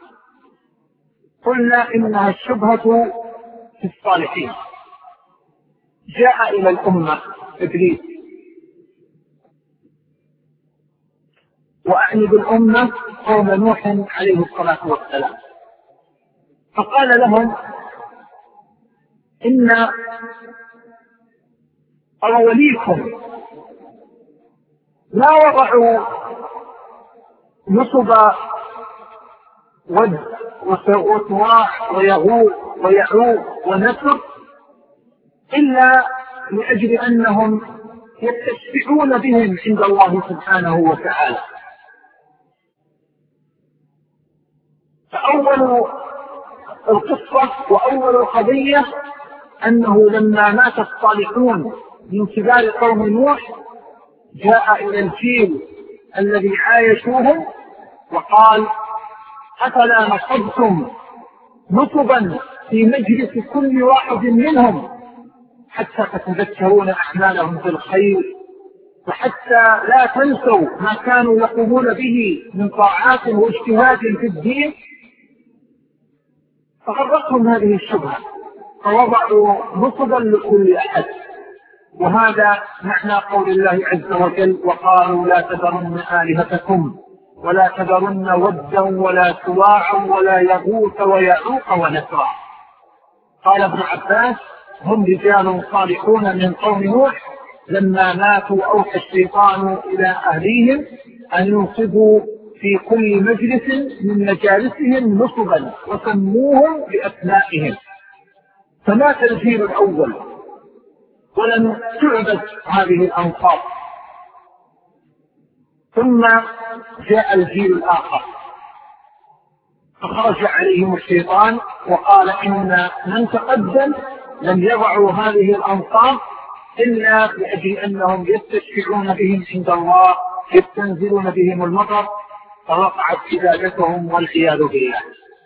قلنا إنها الشبهة في الصالحين. جاء إلى الأمة إبليس، وأعني بالأمة قوم نوح عليه الصلاة والسلام، فقال لهم: إن أوليكم ما وضعوا نصب ود وسواع ويغوث ويعوق ونسر إلا لأجل أنهم يستشفعون بهم عند الله سبحانه وتعالى. فأول القصة وأول القضية أنه لما مات الصالحون من كبار قوم نوح جاء إلى الجيل الذي عايشوهم وقال أفلا نصبتم نصبا في مجلس كل واحد منهم حتى تتذكرون أعمالهم في الخير وحتى لا تنسوا ما كانوا يقومون به من طاعات واجتهاد في الدين. فغرتهم هذه الشبهة فوضعوا نصبا لكل أحد. وهذا معنى قول الله عز وجل وقالوا لا تذرن آلهتكم ولا تذرن ودا ولا سواعا ولا يغوث ويعوق ونسرا. قال ابن عباس هم رجال صالحون من قوم نوح لما ماتوا أوحى الشيطان إلى أهليهم أن ينصبوا في كل مجلس من مجالسهم نصبا وسموهم بأسمائهم. فمات الجيل الأول ولم تعبد هذه الأنصاب. ثم جاء الجيل الآخر فخرج عليهم الشيطان وقال إن من تقدم لم يضعوا هذه الأنصاب إلا لأجل أنهم يستشفعون بهم عند الله يستنزلون بهم المطر فوقعت عبادتهم والعياذ بالله.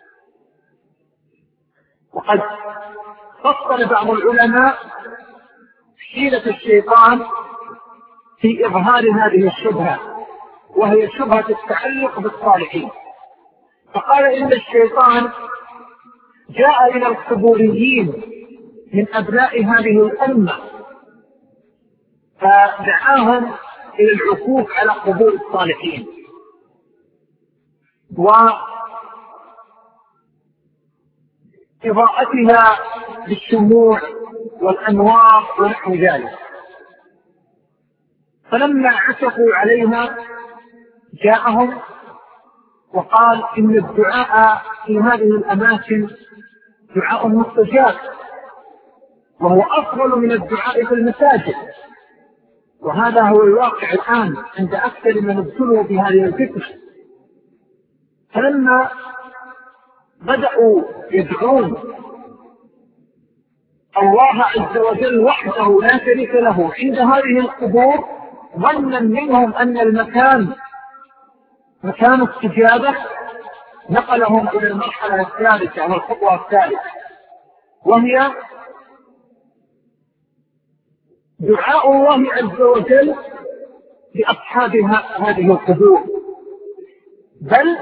وقد فصل بعض العلماء حيلة الشيطان في إظهار هذه الشبهة وهي شبهة التعلق بالصالحين. فقال إن الشيطان جاء إلى القبوريين من أبناء هذه الأمة فدعاهم إلى العكوف على قبور الصالحين وإضاءتها بالشموع والأنوار ونحو ذلك. فلما عكفوا عليها جاءهم وقال إن الدعاء في هذه الأماكن دعاء مستجاب وهو أفضل من الدعاء في المساجد. وهذا هو الواقع الآن عند أكثر من ابتلوا بهذه الفتنة. فلما بدأوا يدعون الله عز وجل وحده لا شريك له عند هذه القبور ظنا منهم أن المكان مكان استجابة نقلهم إلى المرحلة الثالثة أو الخطوة الثالثة وهي دعاء الله عز وجل لأصحاب هذه القبور بل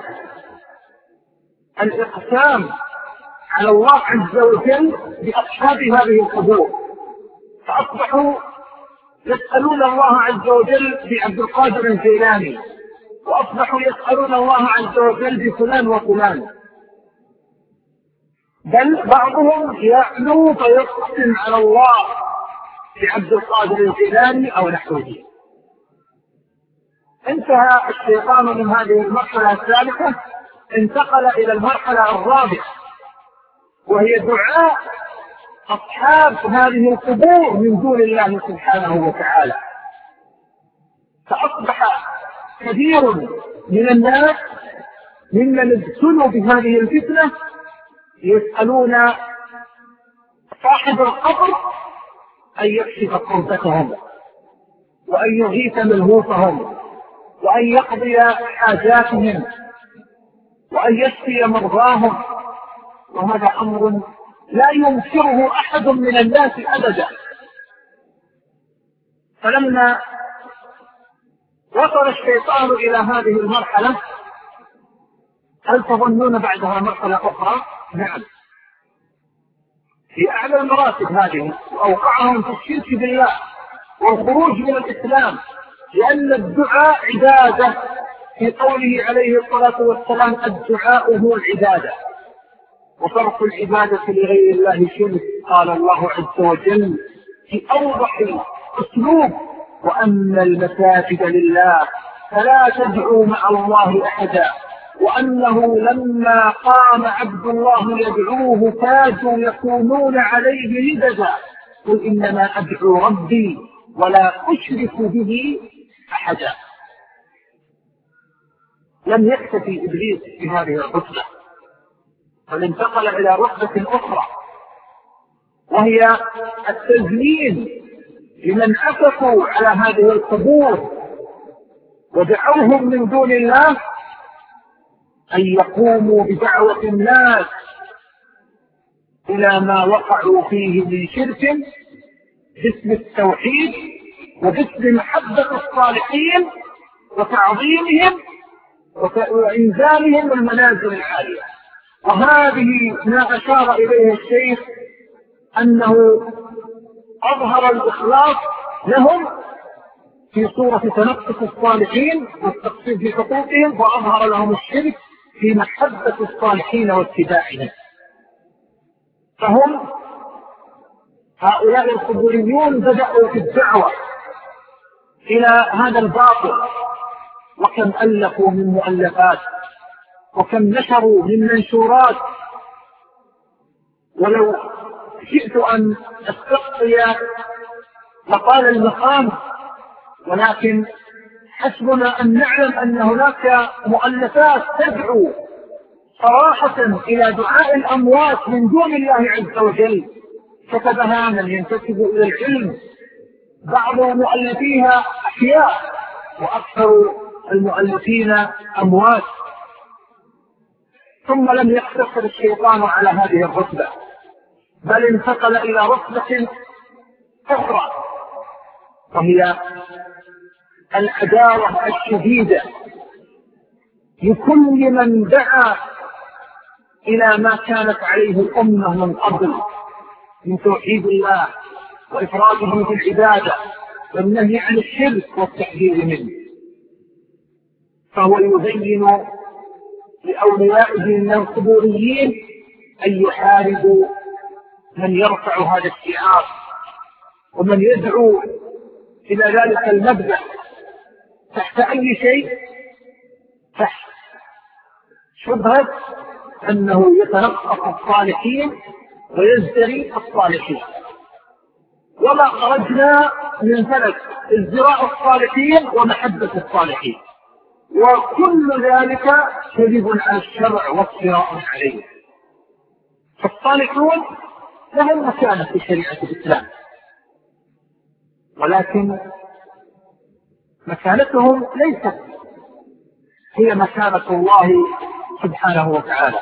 الإقسام على الله عز وجل بأصحاب هذه القبور. فأصبحوا يسألون الله عز وجل بعبد القادر الجيلاني وأصبحوا يسألون الله عز وجل بفلان وفلان بل بعضهم يعلو فيقسم على الله بعبد القادر الجيلاني أو نحوه. انتهى الشيطان من هذه المرحلة الثالثة انتقل إلى المرحلة الرابعة وهي دعاء أصحاب هذه القبور من دون الله سبحانه وتعالى. فأصبح كثير من الناس ممن ابتلوا بهذه الفتنة يسألون صاحب القبر أن يكشف كربتهم وأن يغيث ملهوفهم وأن يقضي حاجاتهم وأن يشفي مرضاهم. وهذا أمر لا ينكره أحد من الناس أبدا. فلما وصل الشيطان إلى هذه المرحلة هل تظنون بعدها مرحلة أخرى؟ نعم، في أعلى المراتب هذه وأوقعهم في الشرك بالله والخروج من الإسلام لأن الدعاء عبادة في قوله عليه الصلاة والسلام الدعاء هو العبادة وصرف العبادة لغير الله شرك. قال الله عز وجل في أوضح أسلوب وأن المساجد لله فلا تدعوا مع الله أحدا، وأنه لما قام عبد الله يدعوه كادوا يكونون عليه لبدا، قل إنما أدعو ربي ولا أشرك به أحدا. لم يكتفي إبليس بهذه الرتبة، بل انتقل إلى رتبة أخرى، وهي التزيين لمن عكفوا على هذه القبور ودعوهم من دون الله أن يقوموا بدعوة الناس إلى ما وقعوا فيه من شرك باسم التوحيد وباسم محبة الصالحين وتعظيمهم وإنزالهم المنازل العالية. وهذه ما أشار إليه الشيخ أنه أظهر الإخلاص لهم في صورة تنقص الصالحين والتقصير في حقوقهم، وأظهر لهم الشرك في محبة الصالحين واتباعهم. فهم هؤلاء القبوريون بدأوا في الدعوة إلى هذا الباطل، وكم ألفوا من مؤلفات وكم نشروا من منشورات. ولو شئت أن أستقصي مقال المقام، ولكن حسبنا أن نعلم أن هناك مؤلفات تدعو صراحة إلى دعاء الأموات من دون الله عز وجل، كتبها من ينتسب إلى العلم، بعض مؤلفيها أحياء وأكثر المؤلفين أموات. ثم لم يقتصر الشيطان على هذه الرتبة، بل انتقل إلى رتبة أخرى، وهي العداوة الشديدة لكل من دعا إلى ما كانت عليه الأمة من قبل من توحيد الله وإفراده في العبادة والنهي عن الشرك والتحذير منه. فهو يبين لأوليائه من القبوريين أن يحاربوا من يرفع هذا الشعار ومن يدعو إلى ذلك المبدأ تحت أي شيء، تحت شبهة أنه يتنقص الصالحين ويزدري الصالحين. وما خرجنا من فلك ازدراء الصالحين ومحبة الصالحين، وكل ذلك كذب على الشرع وافتراء عليه. فالصالحون لهم مكانة في شريعة الإسلام، ولكن مكانتهم ليست هي مكانة الله سبحانه وتعالى.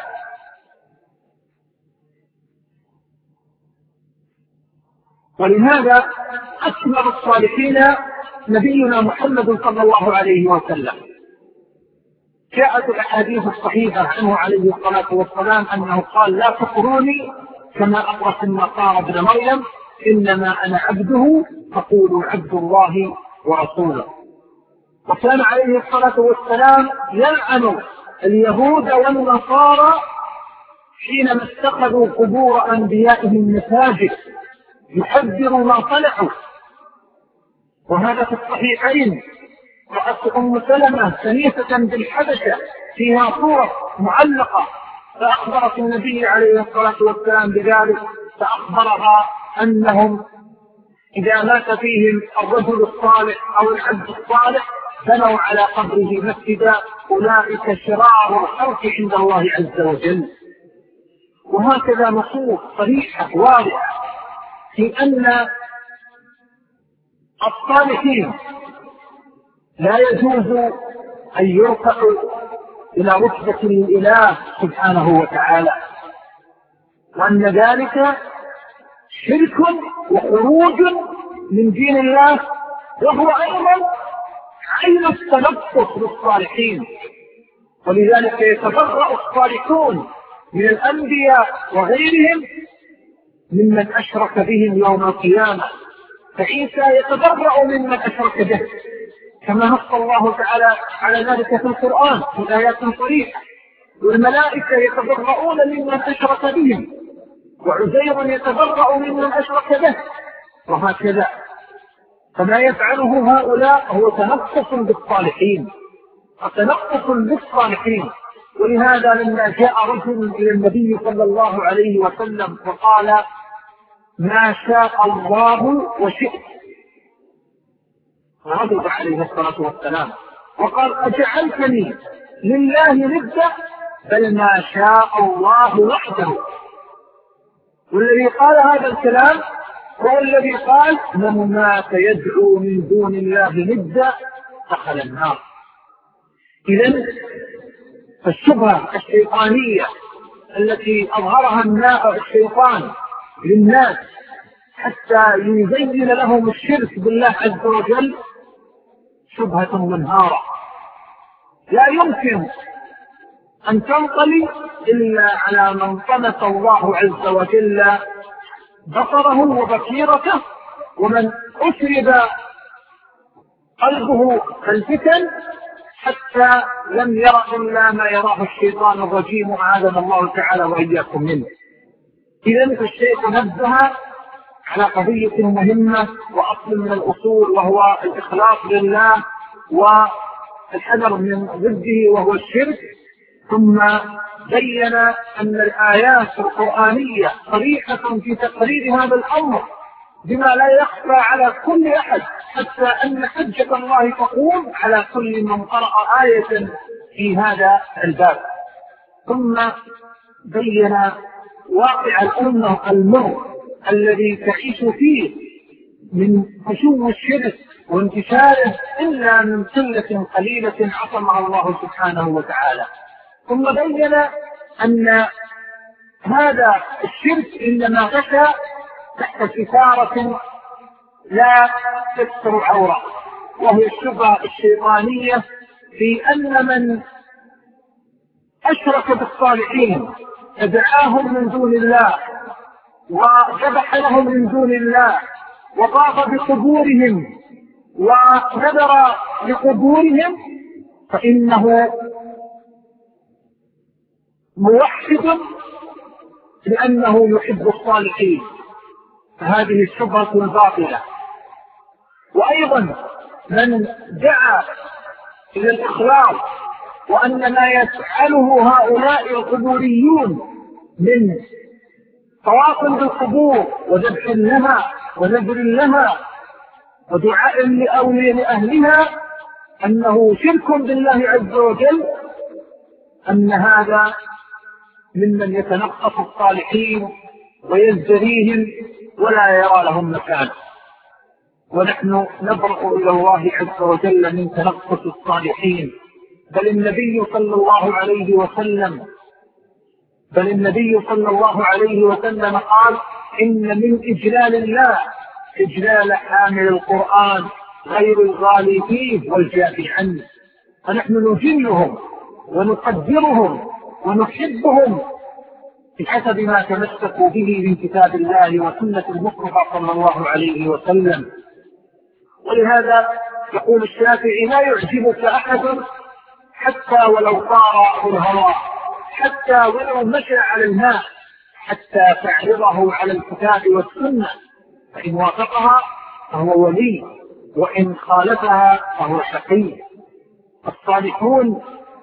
ولهذا أكمل الصالحين نبينا محمد صلى الله عليه وسلم. جاءت الأحاديث الصحيحة عنه عليه الصلاة والسلام أنه قال: لا تطروني كما أطرت النصارى ابن مريم، إنما أنا عبده فقولوا عبد الله ورسوله. وكان عليه الصلاة والسلام يلعن اليهود والنصارى حينما اتخذوا قبور أنبيائهم مساجد يحذر ما صنعوا. وهذا في الصحيحين، رأت أم سلمة كنيسة بالحبشة فيها صورة معلقة، فأخبرت النبي عليه الصلاة والسلام بذلك، فأخبرها أنهم إذا مات فيهم الرجل الصالح أو العبد الصالح بنوا على قبره مسجدا، أولئك شرار الخلق عند الله عز وجل. وهكذا نصوص صريحة واضحة في أن الصالحين لا يجوز أن يرفعوا إلى رتبة الإله سبحانه وتعالى، وأن ذلك شرك وخروج من دين الله، وهو أيضا عين التنقص للصالحين. ولذلك يتبرأ الصالحون من الأنبياء وغيرهم ممن أشرك بهم يوم القيامة، فعيسى يتبرأ ممن أشرك به، كما نص الله تعالى على ذلك في القرآن في آيات صريحة. والملائكة يتبرؤون ممن أشرك بهم، وعزير يتبرأ ممن أشرك به، وهكذا. فما يفعله هؤلاء هو تنقص بالصالحين، تنقص بالصالحين. ولهذا لما جاء رجل إلى النبي صلى الله عليه وسلم وقال ما شاء الله وشئت، غضب عليه الصلاة والسلام وقال أجعلتني لله ندا؟ بل ما شاء الله وحده. والذي قال هذا الكلام هو الذي قال من مات يدعو من دون الله ندا دخل النار. إذن فالشبهة الشيطانية التي أظهرها الشيطان للناس حتى يزين لهم الشرك بالله عز وجل شبهة منهارة لا يمكن أن تنطلي إلا على من طمس الله عز وجل بصره وبصيرته، ومن أشرب قلبه الفتن حتى لم يرى إلا ما يراه الشيطان الرجيم أعاذنا الله تعالى وإياكم منه. إذن الشيخ نبه على قضية مهمة وأصل من الأصول وهو الإخلاص لله والحذر من ضده وهو الشرك، ثم بين أن الآيات القرآنية صريحة في تقرير هذا الأمر بما لا يخفى على كل أحد، حتى أن حجة الله تقوم على كل من قرأ آية في هذا الباب. ثم بين واقع الأمة المر الذي تعيش فيه من فشو الشرك وانتشاره إلا من قلة قليلة عصمها الله سبحانه وتعالى. ثم بين أن هذا الشرك إنما غشى تحت ستارة لا تستر عورة، وهي الشبهة الشيطانية في أن من أشرك بالصالحين فدعاهم من دون الله وذبح لهم من دون الله وطاف بقبورهم ونذر لقبورهم فإنه موحد لأنه يحب الصالحين، فهذه الشبهة الباطلة. وأيضا من دعا إلى الإخلاص وأن ما يفعله هؤلاء القبوريون من طواف بالقبور وذبح لها ونذر لها ودعاء لأولياء لأهلها أنه شرك بالله عز وجل، أن هذا ممن يتنقص الصالحين ويزدريهم ولا يرى لهم مكان. ونحن نبرأ إلى الله عز وجل من تنقص الصالحين، بل النبي صلى الله عليه وسلم بل النبي صلى الله عليه وسلم قال إن من إجلال الله إجلال حامل القرآن غير الغالي فيه والجافي عنه. فنحن نجلهم ونقدرهم ونحبهم بحسب ما تمسكوا به من كتاب الله وسنة المصطفى صلى الله عليه وسلم. ولهذا يقول الشافعي لا يعجبك أحد حتى ولو طار الهواء، حتى ولو مشى على الماء، حتى تعرضه على الكتاب والسنة، فإن وافقها فهو ولي وإن خالفها فهو شقي. الصالحون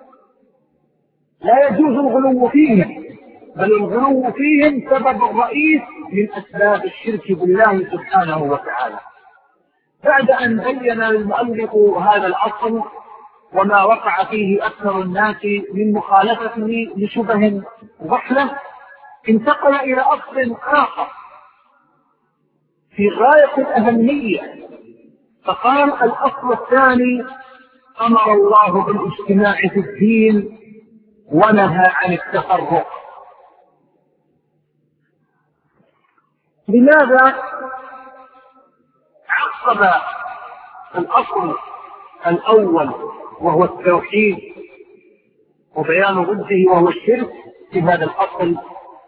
لا يجوز الغلو فيهم، بل الغلو فيهم سبب الرئيس من أسباب الشرك بالله سبحانه وتعالى. بعد أن بين المؤلف هذا الأصل وما وقع فيه أكثر الناس من مخالفته لشبه ضحلة، انتقل إلى أصل آخر في غاية الأهمية، فقال الأصل الثاني أمر الله بالاجتماع في الدين ونهى عن التفرق. لماذا عقب الأصل الأول وهو التوحيد وبيان ضده وهو الشرك في هذا الأصل؟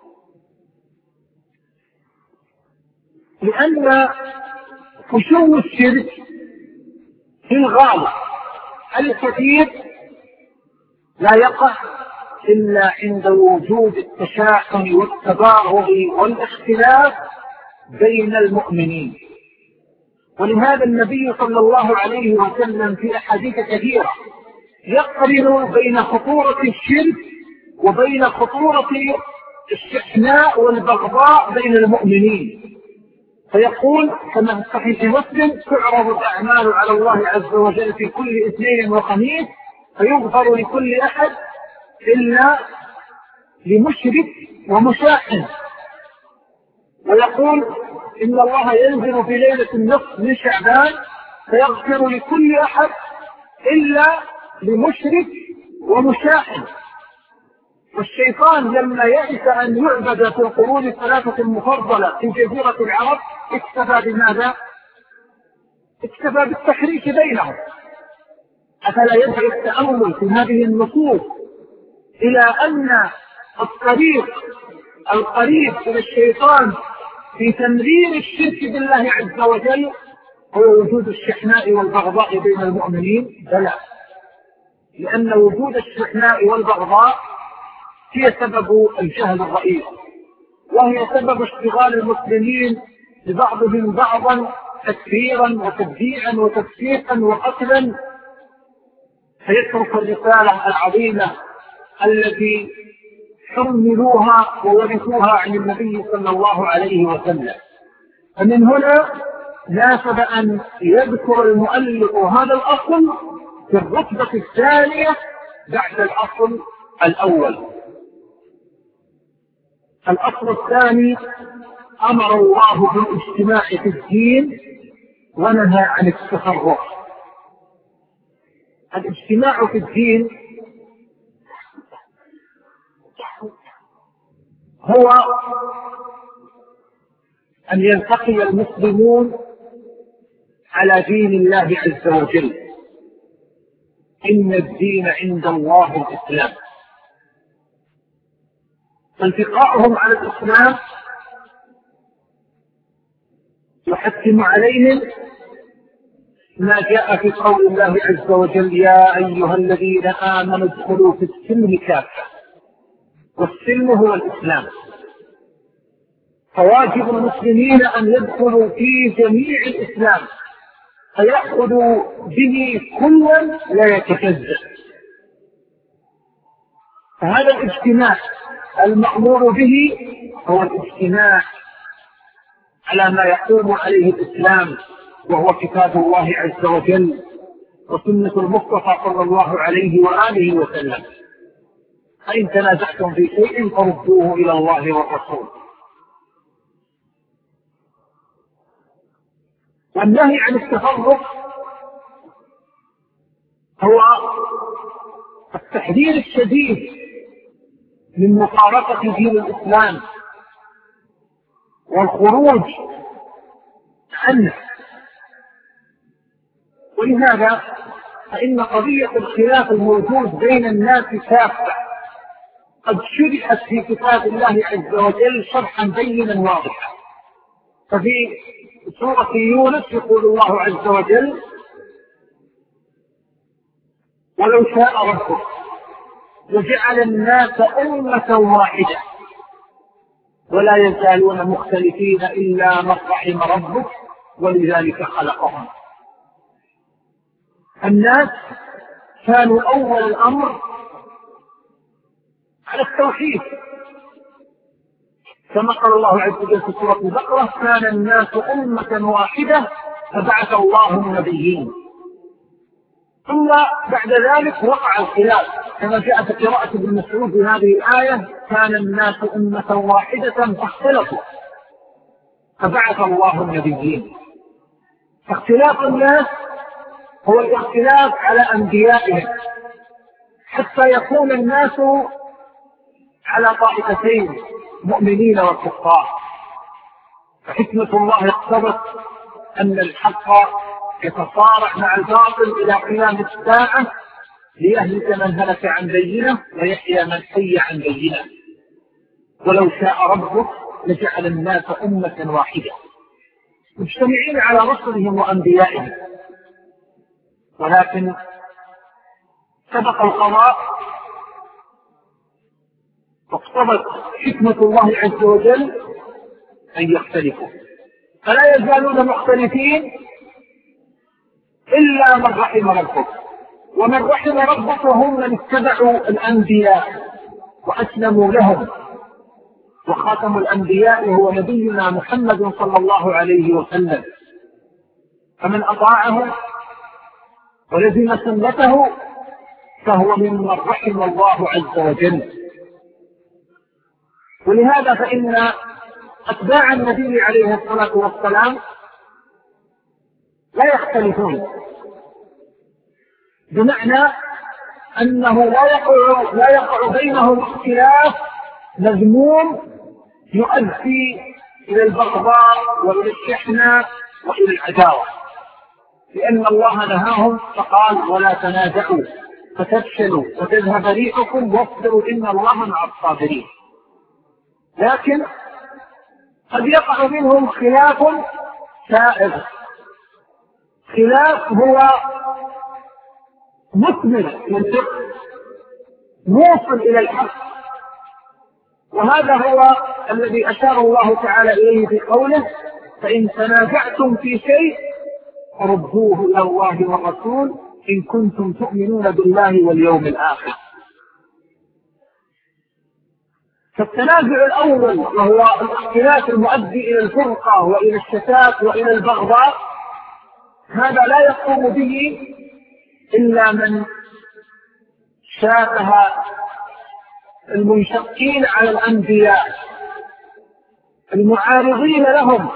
لأن فشو الشرك في الغالب الكثير لا يقع إلا عند وجود التشاحن والتباغض والاختلاف بين المؤمنين. ولهذا النبي صلى الله عليه وسلم في أحاديث كثيرة يقرن بين خطورة الشرك وبين خطورة الشحناء والبغضاء بين المؤمنين، فيقول كما في صحيح مسلم: تعرض الأعمال على الله عز وجل في كل اثنين وخميس فيغفر لكل أحد إلا لمشرك ومشاحن. ويقول إن الله ينزل في ليلة النصف من شعبان فيغفر لكل أحد إلا لمشرك ومشاحن. والشيطان لما يئس أن يعبد في القرون الثلاثة المفضلة في جزيرة العرب اكتفى بماذا؟ اكتفى بالتحريك بينهم. أفلا يدعي التأمل في هذه النصوص إلى أن الطريق القريب إلى الشيطان في تمرير الشرك بالله عز وجل هو وجود الشحناء والبغضاء بين المؤمنين؟ بلى، لأن وجود الشحناء والبغضاء هي سبب الجهل الرئيس، وهي سبب اشتغال المسلمين ببعضهم بعضا تكفيرا وتبديعا وتفسيقا وقتلا، فيترك الرسالة العظيمة التي حملوها وورثوها عن النبي صلى الله عليه وسلم. فمن هنا ناسب أن يذكر المؤلف هذا الأصل في الرتبة الثانية بعد الأصل الأول. الأصل الثاني: أمر الله بالاجتماع في الدين ونهى عن التفرق. الاجتماع في الدين هو أن يلتقي المسلمون على دين الله عز وجل. إن الدين عند الله الإسلام. فالتقاؤهم على الإسلام يحتم عليهم ما جاء في قول الله عز وجل: يا أيها الذين آمنوا ادخلوا في السلم كافة. والسلم هو الإسلام، فواجب المسلمين أن يدخلوا في جميع الإسلام فيأخذوا به كلا لا يتجزأ. فهذا الاجتماع المأمور به هو الاجتماع على ما يقوم عليه الإسلام، وهو كتاب الله عز وجل وسنة المصطفى صلى الله عليه وآله وسلم. فإن تنازعتم في شيء فردوه إلى الله والرسول. والنهي عن التفرق هو التحذير الشديد من مفارقة دين الإسلام والخروج عنه. ولهذا فإن قضية الخلاف الموجود بين الناس كافة قد شرحت في كتاب الله عز وجل شرحا بينا واضحا. ففي سورة يونس يقول الله عز وجل: ولو شاء ربك لجعل الناس أمة واحدة ولا يزالون مختلفين إلا من رحم ربك ولذلك خلقهم. الناس كانوا أول الأمر على التوحيد، كما قال الله عز وجل في سورة البقرة: كان الناس أمة واحدة فبعث الله النبيين. ثم بعد ذلك وقع الخلاف كما جاء في قراءة ابن مسعود في هذه الآية: كان الناس أمة واحدة فاختلفوا فبعث الله النبيين. فاختلاف الناس هو الاختلاف على أنبيائهم حتى يكون الناس على طائفتين: مؤمنين وكفار. فحكمة الله اقتضت أن الحق يتصارع مع الباطل إلى قيام الساعة ليهلك من هلك عن بينه ويحيى من حي عن بينه. ولو شاء ربك لجعل الناس أمة واحدة مجتمعين على رسلهم وأنبيائهم، ولكن سبق القضاء واقتضت حكمة الله عز وجل أن يختلفوا، فلا يزالون مختلفين إلا من رحم ربك، ومن رحم ربك هم من اتبعوا الأنبياء وأسلموا لهم، وخاتم الأنبياء هو نبينا محمد صلى الله عليه وسلم، فمن أطاعه ولزم سنته فهو ممن رحم الله عز وجل. ولهذا فإن أتباع النبي عليه الصلاة والسلام لا يختلفون، بمعنى أنه لا يقع, لا يقع بينهم اختلاف مذموم يؤدي إلى البغضاء وإلى الشحنة وإلى العداوة، لأن الله نهاهم فقال ولا تنازعوا فتفشلوا وتذهب ريحكم واصبروا إن الله مع الصابرين. لكن قد يقع منهم خلاف سائغ، خلاف هو مثمر للفقه موصل إلى الحق، وهذا هو الذي أشار الله تعالى إليه في قوله فإن تنازعتم في شيء ردوه إلى الله والرسول إن كنتم تؤمنون بالله واليوم الآخر. فالتنازع الأول وهو الاختلاف المؤدي إلى الفرقة وإلى الشتات وإلى البغضاء، هذا لا يقوم به إلا من شابه المنشقين على الأنبياء المعارضين لهم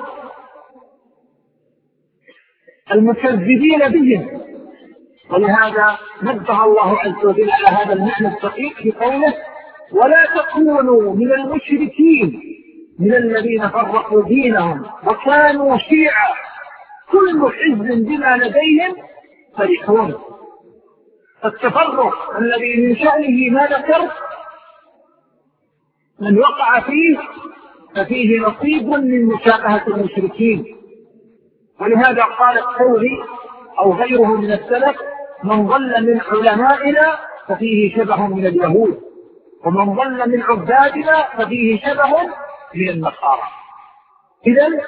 المكذبين بهم. ولهذا نبه الله عز وجل على هذا المعنى الدقيق في قوله ولا تكونوا من المشركين من الذين فرقوا دينهم وكانوا شيعا كل حزب بما لديهم فرحون. فالتفرق الذي من شأنه ما ذكر من وقع فيه ففيه نصيب من مشابهة المشركين. ولهذا قال الثوري أو غيره من السلف من ضل من علمائنا ففيه شبه من اليهود ومن ضل من عبادنا ففيه شبه من النصارى. إذن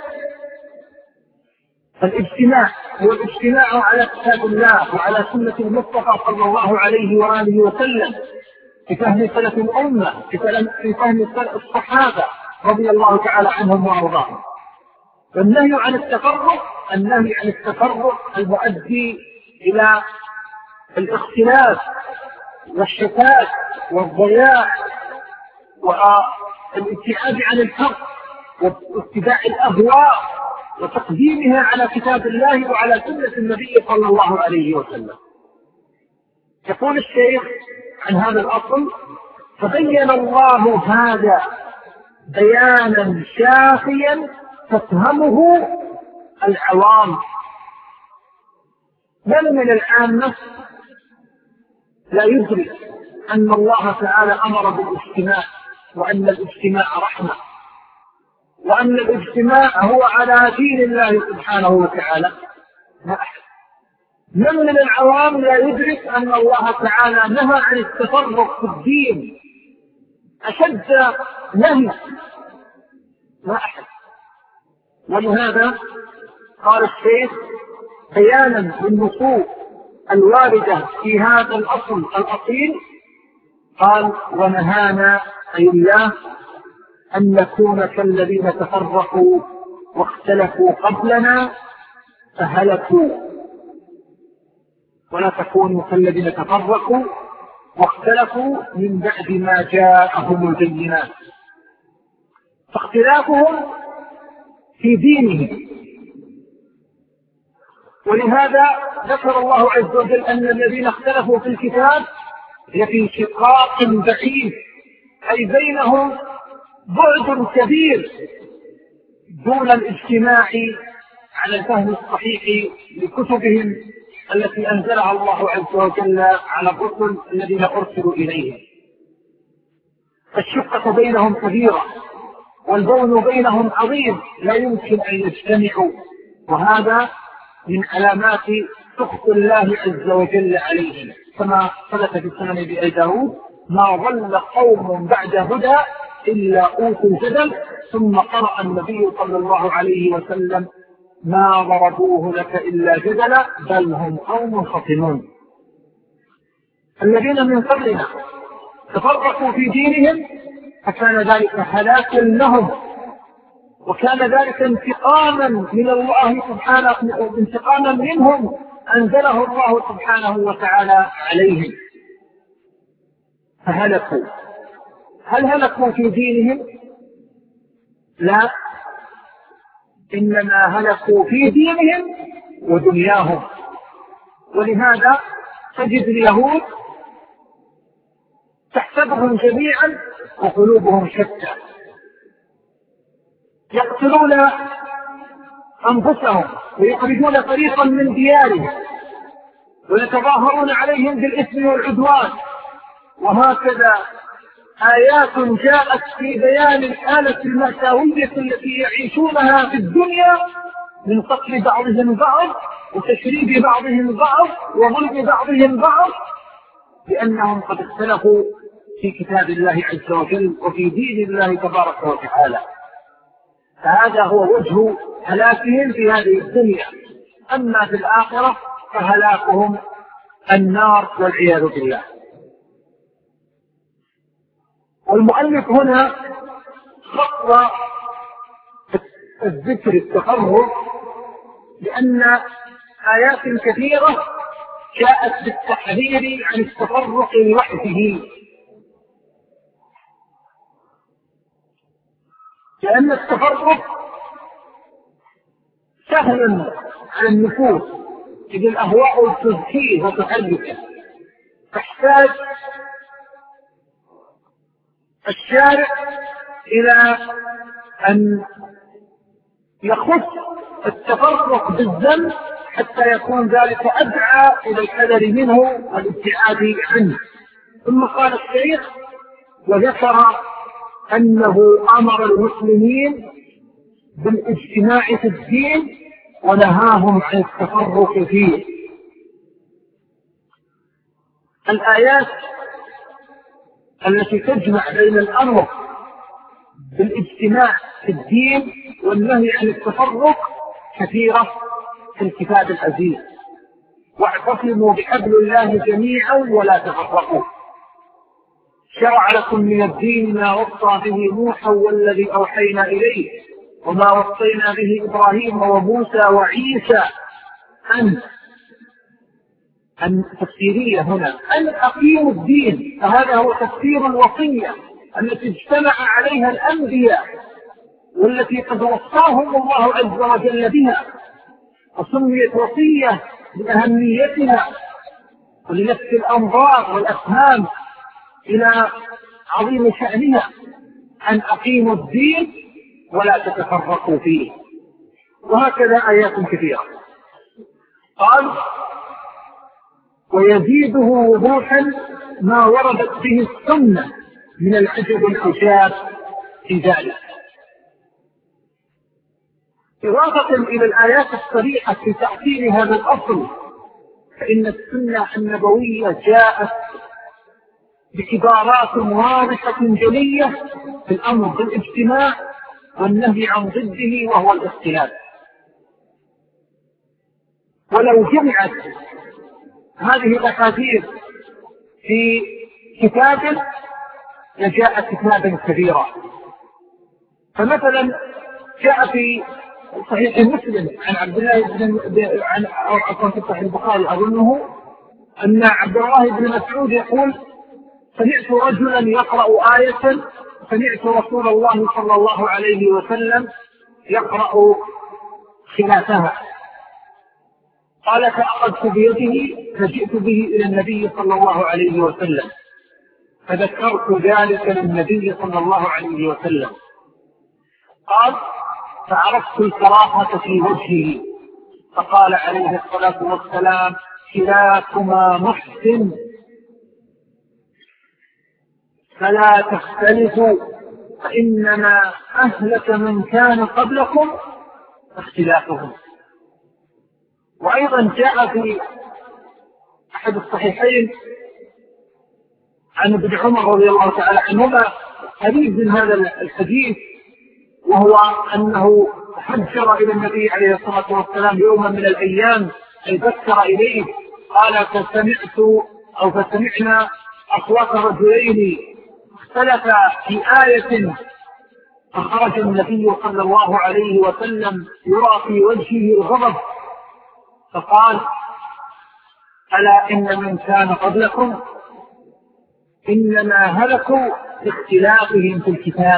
الاجتماع هو الاجتماع على كتاب الله وعلى سنة المصطفى صلى الله عليه وآله وسلم في فهم سلف الأمة في فهم الصحابة رضي الله تعالى عنهم وارضاهم. والنهي عن التفرق النهي عن التفرق المؤدي إلى الاختلاف والشتات والضياع والابتعاد عن الحق واتباع الأهواء وتقديمها على كتاب الله وعلى سنة النبي صلى الله عليه وسلم. يقول الشيخ عن هذا الأصل فبين الله هذا بيانا شافيا تفهمه العوام. من من العامة لا يدرك أن الله تعالى أمر بالاجتماع وأن الاجتماع رحمة وأن الاجتماع هو على دين الله سبحانه وتعالى؟ لا أحد. من من العوام لا يدرك أن الله تعالى نهى عن التفرق في الدين أشد نهي؟ لا أحد. ولهذا قال الشيخ بيانا للنصوص الواردة في هذا الأصل الأصيل قال ونهانا أي الله أن نكون كالذين تفرقوا واختلفوا قبلنا فهلكوا ولا تكونوا كالذين تفرقوا واختلفوا من بعد ما جاءهم البينات. فاختلافهم في دينه. ولهذا ذكر الله عز وجل أن الذين اختلفوا في الكتاب لفي شقاق بعيد أي بينهم بعد كبير دون الاجتماع على الفهم الصحيح لكتبهم التي أنزلها الله عز وجل على الرسل الذين أرسلوا إليهم. الشقة بينهم كبيرة والبون بينهم عظيم لا يمكن أن يجتمعوا، وهذا من علامات سخط الله عز وجل عليهم كما ثبت في سنن أبي داود ما ضل قوم بعد هدى إلا أوتوا الجدل. ثم قرأ النبي صلى الله عليه وسلم ما ضربوه لك إلا جدلا بل هم قوم خصمون. الذين من قبلنا تفرقوا في دينهم فكان ذلك هلاكا لهم، وكان ذلك انتقاما من الله سبحانه، انتقاما منهم أنزله الله سبحانه وتعالى عليهم فهلكوا. هل هلكوا في دينهم؟ لا، إنما هلكوا في دينهم ودنياهم. ولهذا تجد اليهود تحسبهم جميعا وقلوبهم شتى، يقتلون أنفسهم ويخرجون فريقا من ديارهم ويتظاهرون عليهم بالإثم والعدوان. وهكذا آيات جاءت في بيان الحالة المأساوية التي يعيشونها في الدنيا من قتل بعضهم بعض وتشريد بعضهم بعض وظلم بعضهم بعض، لأنهم قد اختلفوا في كتاب الله عز وجل وفي دين الله تبارك وتعالى. فهذا هو وجه هلاكهم في هذه الدنيا. أما في الآخرة فهلاكهم النار والعياذ بالله. والمؤلف هنا خط الذكر التقرب لأن آيات كثيرة جاءت بالتحذير عن التفرق لوحده، لأن التفرق سهل على النفوس إذ الأهواء تزكيه وتحركه، تحتاج الشارع إلى أن يخص التفرق بالذنب حتى يكون ذلك أدعى إلى الحذر منه والابتعاد عنه. ثم قال الشيخ وذكر أنه أمر المسلمين بالاجتماع في الدين ونهاهم عن التفرق فيه. الآيات التي تجمع بين الأمر بالاجتماع في الدين والنهي عن التفرق كثيرة في الكتاب العزيز. واعتصموا بحبل الله جميعا ولا تفرقوا. شرع لكم من الدين ما وصى به نوحا والذي أوحينا إليه وما وصينا به إبراهيم وموسى وعيسى أن أن تفسيرية هنا أن أقيموا الدين، فهذا هو تفسير الوصية التي اجتمع عليها الأنبياء والتي قد وصاهم الله عز وجل بها، وسميت وصية لأهميتها ولنفس الأنظار والأفهام إلى عظيم شأنها أن أقيموا الدين ولا تتفرقوا فيه. وهكذا آيات كثيرة. قال ويزيده وضوحا ما وردت به السنة من العجب الحجاب في ذلك. إضافة إلى الآيات الصريحة في تأثير هذا الأصل، فإن السنة النبوية جاءت بعبارات واضحة جلية في الأمر بالاجتماع والنهي عن ضده وهو الاختلاف. ولو جمعت هذه الأحاديث في كتاب لجاءت كتابا كبيرا. فمثلا جاء في صحيح مسلم عن عبد الله بن عن أو في صحيح البخاري أظنه أن عبد الله بن مسعود يقول سمعت رجلا يقرأ آية سمعت رسول الله صلى الله عليه وسلم يقرأ خلافها، قال فأخذت بيده فجئت به إلى النبي صلى الله عليه وسلم فذكرت ذلك للنبي صلى الله عليه وسلم. قال فعرفت الكراهة في وجهه فقال عليه الصلاة والسلام كلاكما محسن فلا تختلفوا فإنما أهلك من كان قبلكم اختلافهم. وأيضا جاء في أحد الصحيحين عن ابن عمر رضي الله تعالى عنهما حديث من هذا الحديث، وهو أنه حجر إلى النبي عليه الصلاة والسلام يوما من الأيام أي بكر إليه قال فسمعت أو فسمعنا أصوات رجلين اختلفا في آية فخرج النبي صلى الله عليه وسلم يرى في وجهه الغضب فقال ألا إن من كان قبلكم إنما هلكوا باختلافهم في الكتاب.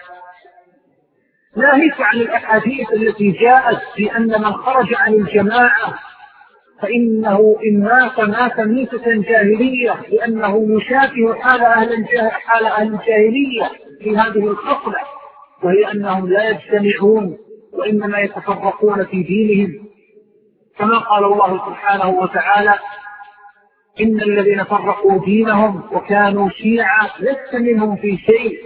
ناهيك عن الأحاديث التي جاءت بأن من خرج عن الجماعة فإنه إن مات مات ميتة جاهلية لأنه يشابه حال أهل حال أهل الجاهلية في هذه الخصلة، وهي أنهم لا يجتمعون وإنما يتفرقون في دينهم، كما قال الله سبحانه وتعالى إن الذين فرقوا دينهم وكانوا شيعا لست منهم في شيء.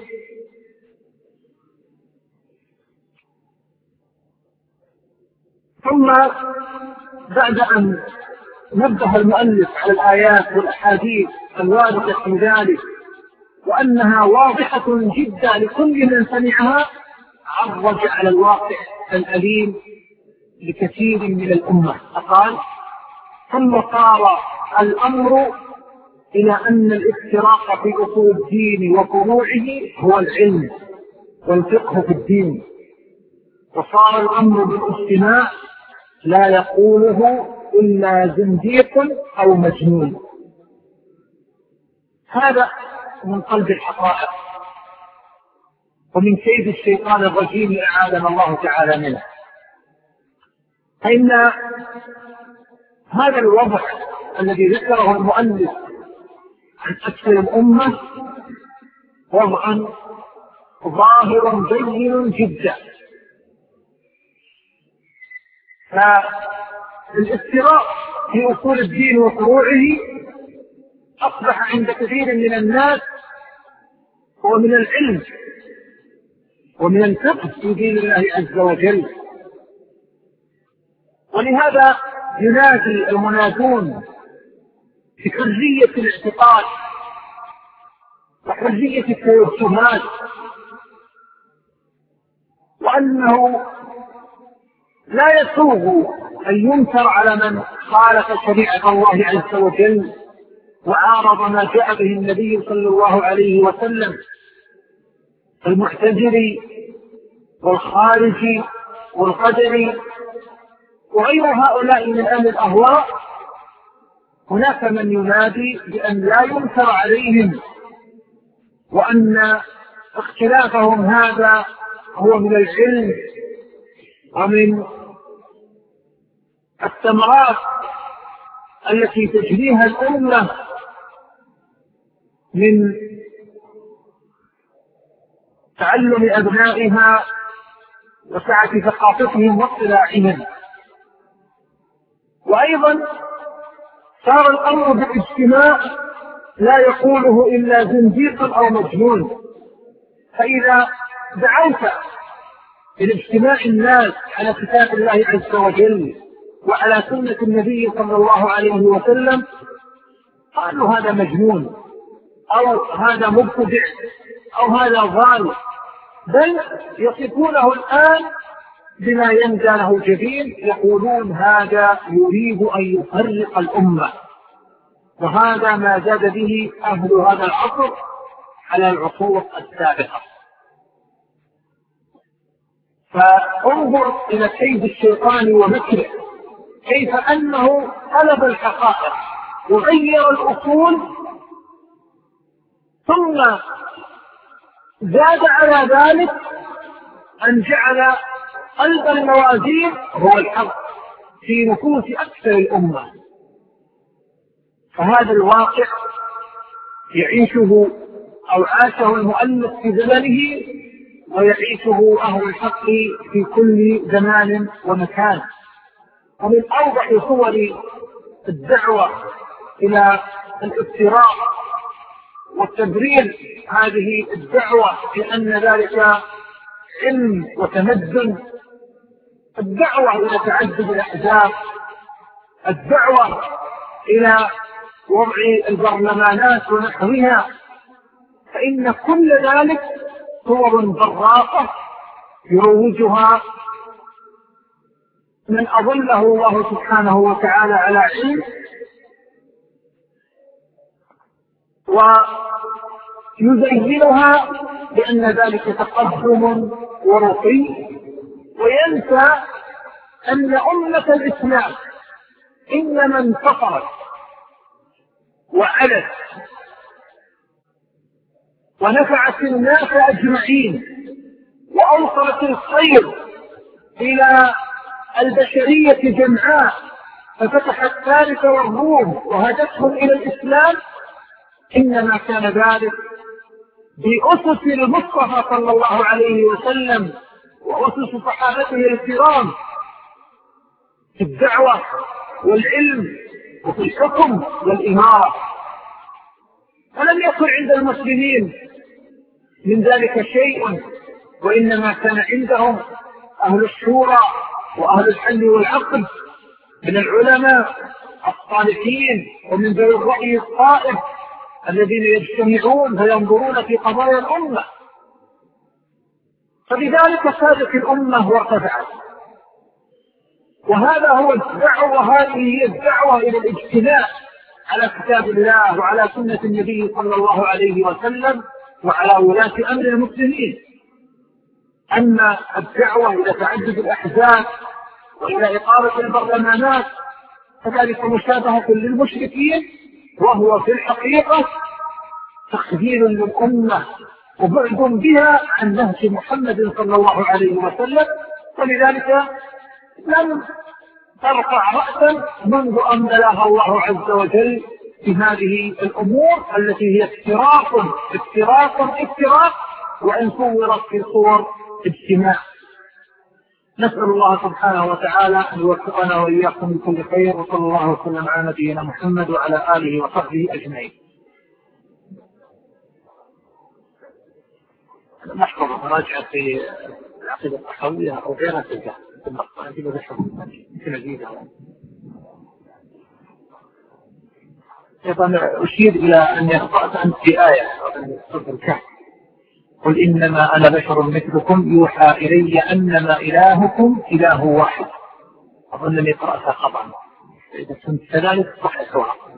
ثم بعد أن نبه المؤلف على الآيات والأحاديث الواردة في ذلك وأنها واضحة جدا لكل من سمعها، عرج على الواقع الأليم لكثير من الأمة فقال ثم صار الأمر إلى أن الافتراق في أصول الدين وفروعه هو العلم والفقه في الدين، وصار الأمر بالاجتماع لا يقوله إلا زنديق أو مجنون. هذا من قلب الحقائق ومن كيد الشيطان الرجيم أعاذنا الله تعالى منه. فإن هذا الوضع الذي ذكره المؤلف عن أكثر الأمة وضعا ظاهر بين جدا. فالافتراء في أصول الدين وفروعه أصبح عند كثير من الناس هو من العلم ومن الفقه في دين الله عز وجل، ولهذا ينادي المنادون بحرية الاعتقاد وحرية التوجهات، وأنه لا يسوغ أن ينكر على من خالف شريعة الله عز وجل وعارض ما جاء به النبي صلى الله عليه وسلم. المعتزلي والخارجي والقدري وغير هؤلاء من أهل الأهواء هناك من ينادي بأن لا ينكر عليهم وأن اختلافهم هذا هو من العلم ومن الثمرات التي تجريها الأمة من تعلم أبنائها وسعة ثقافتهم واطلاعهم. وأيضا صار الأمر بالاجتماع لا يقوله إلا زنديق أو مجنون. فإذا دعوت إلى اجتماع الناس على كتاب الله عز وجل وعلى سنة النبي صلى الله عليه وسلم قالوا هذا مجنون أو هذا مبتدع أو هذا ضال، بل يصفونه الآن بما يندى له جبين، يقولون هذا يريد أن يفرق الأمة، وهذا ما زاد به أهل هذا العصر على العصور السابقة. فانظر إلى كيد الشيطان ومكره، كيف أنه قلب الحقائق وغير الأصول، ثم زاد على ذلك أن جعل قلب الموازين هو الحق في نفوس أكثر الأمة. فهذا الواقع يعيشه أو عاشه المؤلف في زمنه ويعيشه أهل الحق في كل زمان ومكان. ومن أوضح صور الدعوة إلى الافتراء والتبرير هذه الدعوة بأن ذلك علم وتمدن، الدعوة إلى تعدد الأحزاب، الدعوة إلى وضع البرلمانات ونحوها، فإن كل ذلك صور براقة يروجها من أظله الله سبحانه وتعالى على علم ويزينها بأن ذلك تقدم ورقي، وينسى أن أمة الإسلام إنما انتصرت وعلت ونفعت الناس أجمعين وأوصلت الخير إلى البشرية جمعاء، ففتحت فارس والروم وهدتهم إلى الإسلام، إنما كان ذلك بأسس المصطفى صلى الله عليه وسلم وأسس صحابته الكرام في الدعوة والعلم وفي الحكم والإمارة. ولم يكن عند المسلمين من ذلك شيء، وإنما كان عندهم أهل الشورى وأهل الحل والعقل من العلماء الصالحين ومن ذوي الرأي الصائب الذين يجتمعون فينظرون في قضايا الأمة، فبذلك سادت الأمة وارتفعت. وهذا هو الدعوة، وهذه هي الدعوة إلى الاجتماع على كتاب الله وعلى سنة النبي صلى الله عليه وسلم وعلى ولاة أمر المسلمين. أما الدعوة إلى تعدد الأحزاب وإلى إقامة البرلمانات فذلك مشابهة للمشركين، وهو في الحقيقة تخذيل للأمة وبعد بها عن نهج محمد صلى الله عليه وسلم. ولذلك لم ترفع رأسا منذ أن بلاها الله عز وجل في هذه الأمور التي هي افتراق افتراق افتراق وإن صورت في صور اجتماع. نسأل الله سبحانه وتعالى أن يوفقنا وإياكم بكل خير، وصلى الله وسلم على نبينا محمد وعلى آله وصحبه أجمعين. نحفظ مراجعة في العقيدة الصحوية أو غيرها في الجهة في النقطة أنت بذحب في نجيزة. أيضا أشير إلى أن يخطأت أنت في آية من سورة الكهف: قل إنما أنا بشر مثلكم يوحى إلي أنما إلهكم إله واحد. أظنني قرأتها خطأ، إذا كنت كذلك صح سواء.